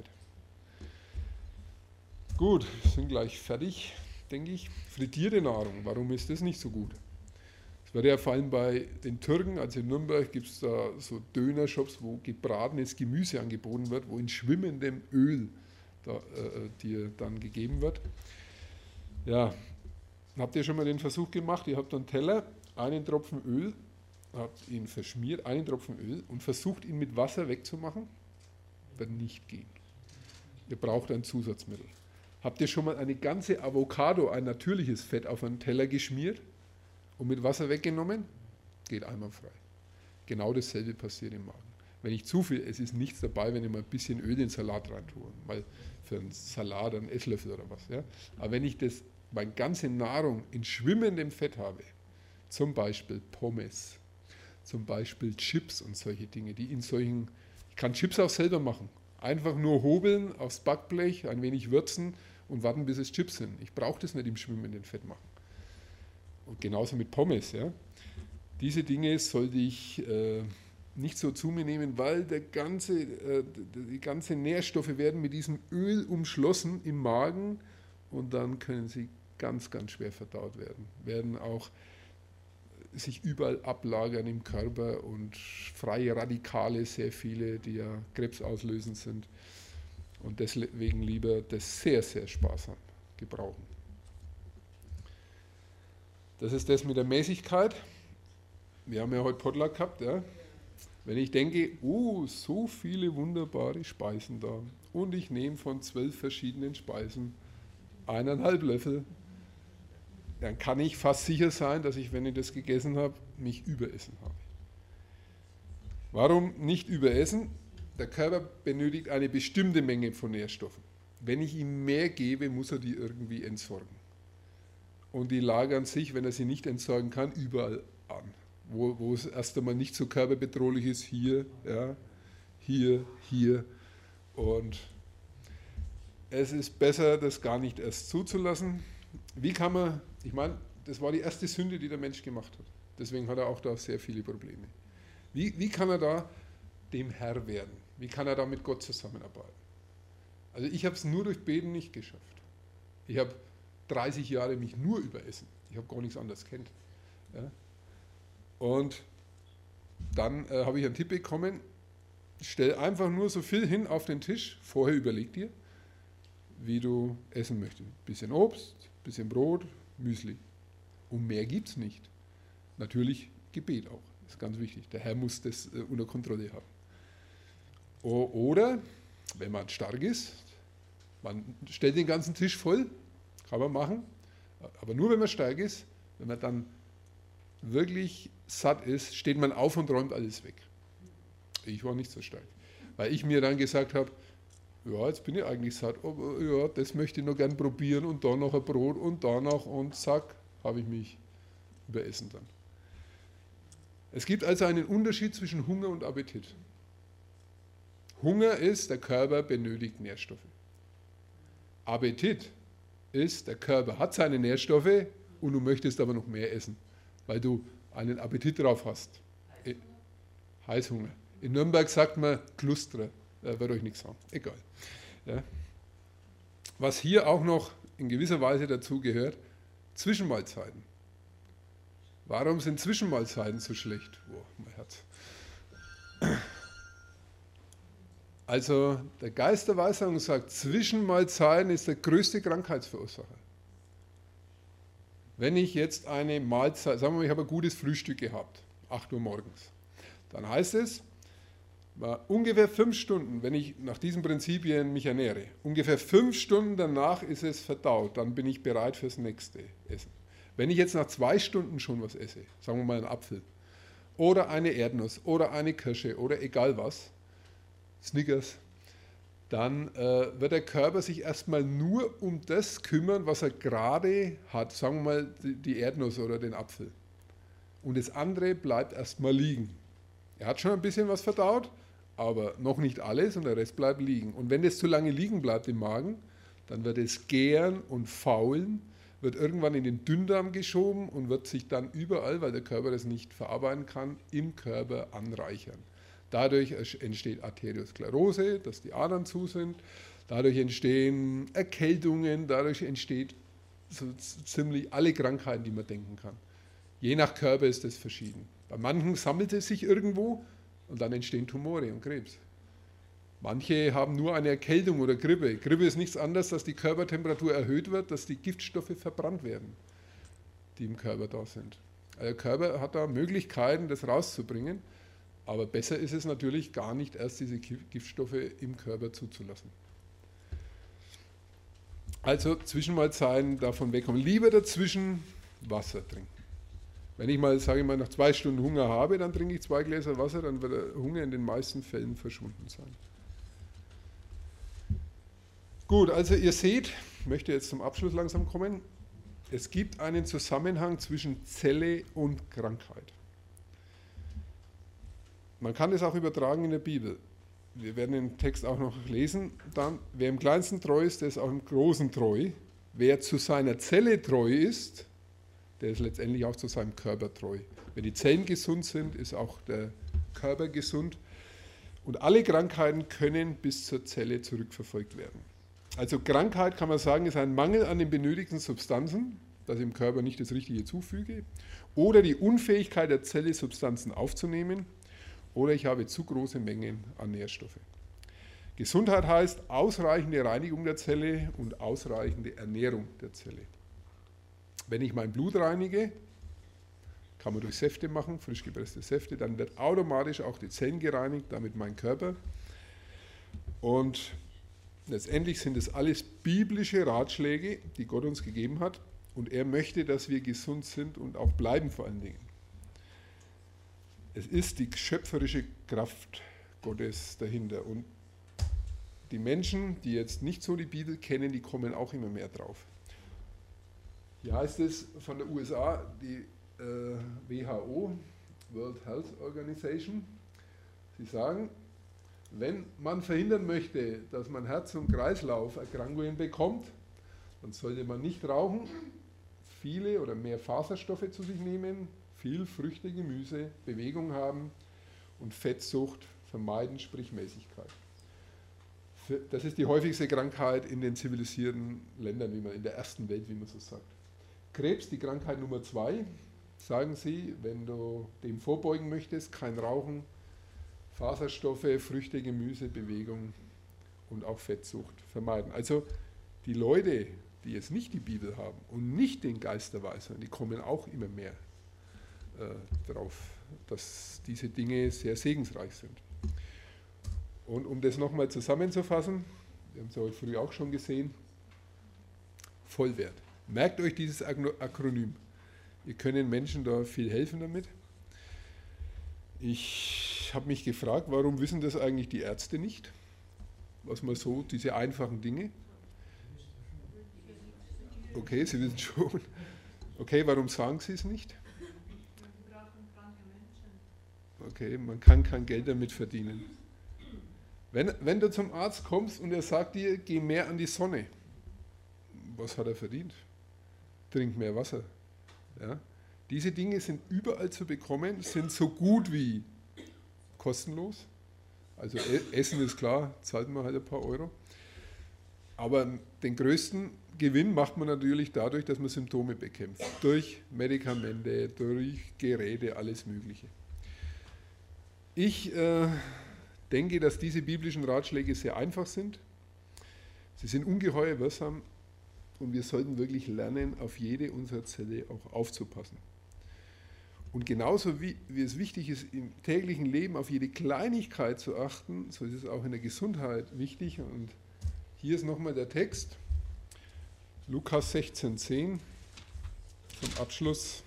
Gut, sind gleich fertig, denke ich. Frittierte Nahrung, warum ist das nicht so gut? Das wird ja vor allem bei den Türken, also in Nürnberg gibt es da so Dönershops, wo gebratenes Gemüse angeboten wird, wo in schwimmendem Öl dir dann gegeben wird. Ja, habt ihr schon mal den Versuch gemacht? Ihr habt einen Teller, einen Tropfen Öl, habt ihn verschmiert, einen Tropfen Öl und versucht ihn mit Wasser wegzumachen? Wird nicht gehen. Ihr braucht ein Zusatzmittel. Habt ihr schon mal eine ganze Avocado, ein natürliches Fett, auf einen Teller geschmiert und mit Wasser weggenommen? Geht einwandfrei. Genau dasselbe passiert im Magen. Wenn ich zu viel, es ist nichts dabei, wenn ich mal ein bisschen Öl in den Salat rein tue, mal für einen Salat einen Esslöffel oder was. Ja? Aber wenn ich meine ganze Nahrung in schwimmendem Fett habe, zum Beispiel Pommes, zum Beispiel Chips und solche Dinge, ich kann Chips auch selber machen. Einfach nur hobeln aufs Backblech, ein wenig würzen und warten, bis es Chips sind. Ich brauche das nicht im schwimmenden Fett machen. Und genauso mit Pommes. Ja? Diese Dinge sollte ich nicht so zu mir nehmen, weil die ganzen Nährstoffe werden mit diesem Öl umschlossen im Magen und dann können sie ganz, ganz schwer verdaut werden auch sich überall ablagern im Körper und freie Radikale, sehr viele, die ja krebsauslösend sind und deswegen lieber das sehr, sehr sparsam gebrauchen. Das ist das mit der Mäßigkeit. Wir haben ja heute Potluck gehabt, ja. Wenn ich denke, so viele wunderbare Speisen da und ich nehme von 12 verschiedenen Speisen 1,5 Löffel, dann kann ich fast sicher sein, dass ich, wenn ich das gegessen habe, mich überessen habe. Warum nicht überessen? Der Körper benötigt eine bestimmte Menge von Nährstoffen. Wenn ich ihm mehr gebe, muss er die irgendwie entsorgen. Und die lagern sich, wenn er sie nicht entsorgen kann, überall an. Wo es erst einmal nicht so körperbedrohlich ist, hier, ja, hier. Und es ist besser, das gar nicht erst zuzulassen. Wie kann man, ich meine, das war die erste Sünde, die der Mensch gemacht hat. Deswegen hat er auch da sehr viele Probleme. Wie kann er da dem Herr werden? Wie kann er da mit Gott zusammenarbeiten? Also ich habe es nur durch Beten nicht geschafft. Ich habe 30 Jahre mich nur überessen. Ich habe gar nichts anderes kennt. Ja? Und dann habe ich einen Tipp bekommen, stell einfach nur so viel hin auf den Tisch, vorher überleg dir, wie du essen möchtest. Bisschen Obst, bisschen Brot, Müsli. Und mehr gibt es nicht. Natürlich Gebet auch, das ist ganz wichtig. Der Herr muss das unter Kontrolle haben. Oder, wenn man stark ist, man stellt den ganzen Tisch voll, kann man machen, aber nur wenn man stark ist, wenn man dann wirklich satt ist, steht man auf und räumt alles weg. Ich war nicht so stark, weil ich mir dann gesagt habe, ja, jetzt bin ich eigentlich satt, aber ja, das möchte ich noch gern probieren und da noch ein Brot und da noch und zack, habe ich mich überessen dann. Es gibt also einen Unterschied zwischen Hunger und Appetit. Hunger ist, der Körper benötigt Nährstoffe. Appetit ist, der Körper hat seine Nährstoffe und du möchtest aber noch mehr essen, weil du einen Appetit drauf hast. Heißhunger. In Nürnberg sagt man Klustre, wird euch nichts sagen, egal. Ja. Was hier auch noch in gewisser Weise dazu gehört, Zwischenmahlzeiten. Warum sind Zwischenmahlzeiten so schlecht? Oh, mein Herz. Also der Geist der Weissagung sagt, Zwischenmahlzeiten ist der größte Krankheitsverursacher. Wenn ich jetzt eine Mahlzeit, sagen wir mal, ich habe ein gutes Frühstück gehabt, 8 Uhr morgens, dann heißt es, ungefähr 5 Stunden, wenn ich nach diesen Prinzipien mich ernähre, ungefähr 5 Stunden danach ist es verdaut, dann bin ich bereit fürs nächste Essen. Wenn ich jetzt nach 2 Stunden schon was esse, sagen wir mal einen Apfel oder eine Erdnuss oder eine Kirsche oder egal was, Snickers, dann wird der Körper sich erstmal nur um das kümmern, was er gerade hat, sagen wir mal die Erdnuss oder den Apfel. Und das andere bleibt erstmal liegen. Er hat schon ein bisschen was verdaut, aber noch nicht alles und der Rest bleibt liegen. Und wenn das zu lange liegen bleibt im Magen, dann wird es gären und faulen, wird irgendwann in den Dünndarm geschoben und wird sich dann überall, weil der Körper das nicht verarbeiten kann, im Körper anreichern. Dadurch entsteht Arteriosklerose, dass die Adern zu sind, dadurch entstehen Erkältungen, dadurch entsteht so ziemlich alle Krankheiten, die man denken kann. Je nach Körper ist das verschieden. Bei manchen sammelt es sich irgendwo und dann entstehen Tumore und Krebs. Manche haben nur eine Erkältung oder Grippe. Grippe ist nichts anderes, dass die Körpertemperatur erhöht wird, dass die Giftstoffe verbrannt werden, die im Körper da sind. Also der Körper hat da Möglichkeiten, das rauszubringen, aber besser ist es natürlich gar nicht erst diese Giftstoffe im Körper zuzulassen. Also Zwischenmahlzeiten davon wegkommen. Lieber dazwischen Wasser trinken. Wenn ich mal, sage ich mal, nach 2 Stunden Hunger habe, dann trinke ich 2 Gläser Wasser, dann wird der Hunger in den meisten Fällen verschwunden sein. Gut, also ihr seht, ich möchte jetzt zum Abschluss langsam kommen, es gibt einen Zusammenhang zwischen Zelle und Krankheit. Man kann das auch übertragen in der Bibel. Wir werden den Text auch noch lesen. Dann, wer im Kleinsten treu ist, der ist auch im Großen treu. Wer zu seiner Zelle treu ist, der ist letztendlich auch zu seinem Körper treu. Wenn die Zellen gesund sind, ist auch der Körper gesund. Und alle Krankheiten können bis zur Zelle zurückverfolgt werden. Also Krankheit, kann man sagen, ist ein Mangel an den benötigten Substanzen, dass ich im Körper nicht das Richtige zufüge, oder die Unfähigkeit der Zelle, Substanzen aufzunehmen, oder ich habe zu große Mengen an Nährstoffen. Gesundheit heißt ausreichende Reinigung der Zelle und ausreichende Ernährung der Zelle. Wenn ich mein Blut reinige, kann man durch Säfte machen, frisch gepresste Säfte, dann wird automatisch auch die Zellen gereinigt, damit mein Körper. Und letztendlich sind es alles biblische Ratschläge, die Gott uns gegeben hat. Und er möchte, dass wir gesund sind und auch bleiben vor allen Dingen. Es ist die schöpferische Kraft Gottes dahinter. Und die Menschen, die jetzt nicht so die Bibel kennen, die kommen auch immer mehr drauf. Hier heißt es von der USA, die WHO, World Health Organization, sie sagen, wenn man verhindern möchte, dass man Herz- und Kreislauferkrankungen bekommt, dann sollte man nicht rauchen, viele oder mehr Faserstoffe zu sich nehmen, viel Früchte, Gemüse, Bewegung haben und Fettsucht vermeiden, sprich Mäßigkeit. Das ist die häufigste Krankheit in den zivilisierten Ländern, wie man in der ersten Welt, wie man so sagt. Krebs, die Krankheit Nummer 2, sagen sie, wenn du dem vorbeugen möchtest, kein Rauchen, Faserstoffe, Früchte, Gemüse, Bewegung und auch Fettsucht vermeiden. Also die Leute, die jetzt nicht die Bibel haben und nicht den Geist der Weisheit, die kommen auch immer mehr drauf, dass diese Dinge sehr segensreich sind. Und um das nochmal zusammenzufassen, wir haben es heute früh auch schon gesehen, Vollwert. Merkt euch dieses Akronym. Wir können Menschen da viel helfen damit. Ich habe mich gefragt, warum wissen das eigentlich die Ärzte nicht? Was man so, diese einfachen Dinge. Okay, sie wissen schon. Okay, warum sagen sie es nicht? Okay, man kann kein Geld damit verdienen. Wenn du zum Arzt kommst und er sagt dir, geh mehr an die Sonne, was hat er verdient? Trink mehr Wasser. Ja? Diese Dinge sind überall zu bekommen, sind so gut wie kostenlos. Also Essen ist klar, zahlt man halt ein paar Euro. Aber den größten Gewinn macht man natürlich dadurch, dass man Symptome bekämpft. Durch Medikamente, durch Geräte, alles Mögliche. Ich denke, dass diese biblischen Ratschläge sehr einfach sind. Sie sind ungeheuer wirksam und wir sollten wirklich lernen, auf jede unserer Zelle auch aufzupassen. Und genauso wie es wichtig ist, im täglichen Leben auf jede Kleinigkeit zu achten, so ist es auch in der Gesundheit wichtig. Und hier ist nochmal der Text, Lukas 16,10 zum Abschluss.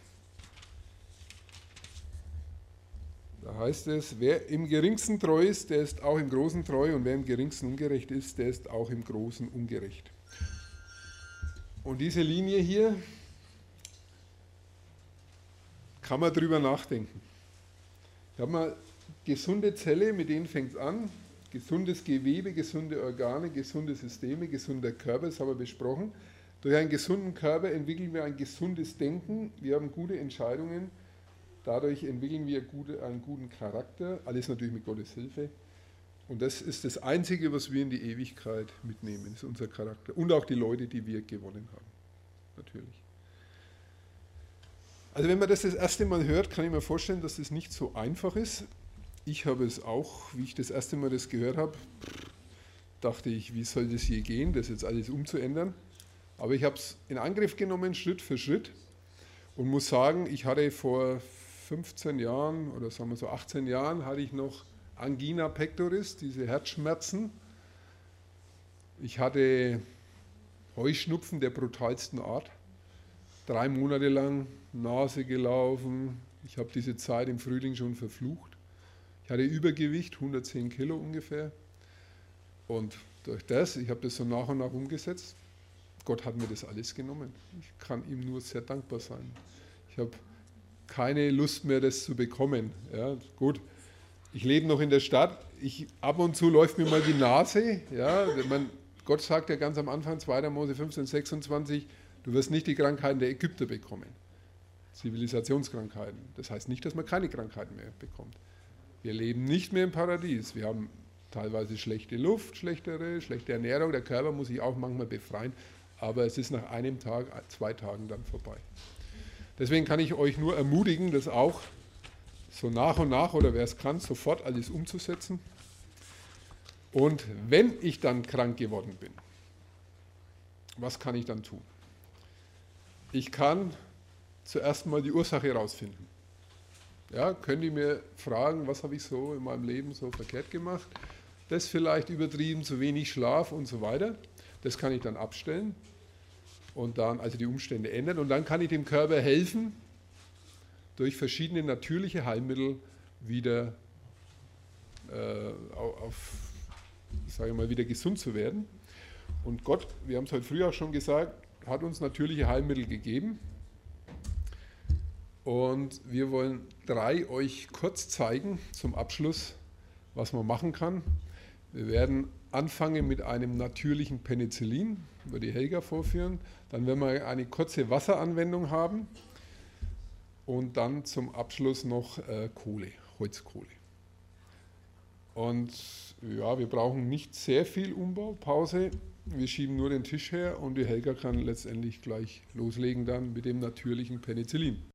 Da heißt es, wer im Geringsten treu ist, der ist auch im Großen treu, und wer im Geringsten ungerecht ist, der ist auch im Großen ungerecht. Und diese Linie hier, kann man drüber nachdenken. Ich habe mal gesunde Zelle, mit denen fängt es an, gesundes Gewebe, gesunde Organe, gesunde Systeme, gesunder Körper, das haben wir besprochen. Durch einen gesunden Körper entwickeln wir ein gesundes Denken, wir haben gute Entscheidungen, dadurch entwickeln wir einen guten Charakter, alles natürlich mit Gottes Hilfe. Und das ist das Einzige, was wir in die Ewigkeit mitnehmen, ist unser Charakter. Und auch die Leute, die wir gewonnen haben, natürlich. Also wenn man das erste Mal hört, kann ich mir vorstellen, dass das nicht so einfach ist. Ich habe es auch, wie ich das erste Mal das gehört habe, dachte ich, wie soll das je gehen, das jetzt alles umzuändern. Aber ich habe es in Angriff genommen, Schritt für Schritt, und muss sagen, ich hatte vor 15 Jahren oder sagen wir so 18 Jahren, hatte ich noch Angina pectoris, diese Herzschmerzen. Ich hatte Heuschnupfen der brutalsten Art. 3 Monate lang Nase gelaufen. Ich habe diese Zeit im Frühling schon verflucht. Ich hatte Übergewicht, 110 Kilo ungefähr. Und durch das, ich habe das so nach und nach umgesetzt. Gott hat mir das alles genommen. Ich kann ihm nur sehr dankbar sein. Ich habe keine Lust mehr, das zu bekommen. Ja, gut, ich lebe noch in der Stadt. Ab und zu läuft mir mal die Nase. Ja, Gott sagt ja ganz am Anfang, 2. Mose 15, 26, du wirst nicht die Krankheiten der Ägypter bekommen. Zivilisationskrankheiten. Das heißt nicht, dass man keine Krankheiten mehr bekommt. Wir leben nicht mehr im Paradies. Wir haben teilweise schlechte Luft, schlechte Ernährung. Der Körper muss sich auch manchmal befreien. Aber es ist nach einem Tag, 2 Tagen dann vorbei. Deswegen kann ich euch nur ermutigen, das auch so nach und nach, oder wer es kann, sofort alles umzusetzen. Und wenn ich dann krank geworden bin, was kann ich dann tun? Ich kann zuerst mal die Ursache herausfinden. Ja, könnt ihr mir fragen, was habe ich so in meinem Leben so verkehrt gemacht? Das vielleicht übertrieben, zu wenig Schlaf und so weiter. Das kann ich dann abstellen und dann also die Umstände ändern. Und dann kann ich dem Körper helfen, durch verschiedene natürliche Heilmittel wieder wieder gesund zu werden. Und Gott, wir haben es heute früh auch schon gesagt, hat uns natürliche Heilmittel gegeben. Und wir wollen 3 euch kurz zeigen zum Abschluss, was man machen kann. Wir werden anfangen mit einem natürlichen Penicillin, über die Helga vorführen. Dann werden wir eine kurze Wasseranwendung haben. Und dann zum Abschluss noch Kohle, Holzkohle. Und ja, wir brauchen nicht sehr viel Umbaupause. Wir schieben nur den Tisch her und die Helga kann letztendlich gleich loslegen dann mit dem natürlichen Penicillin.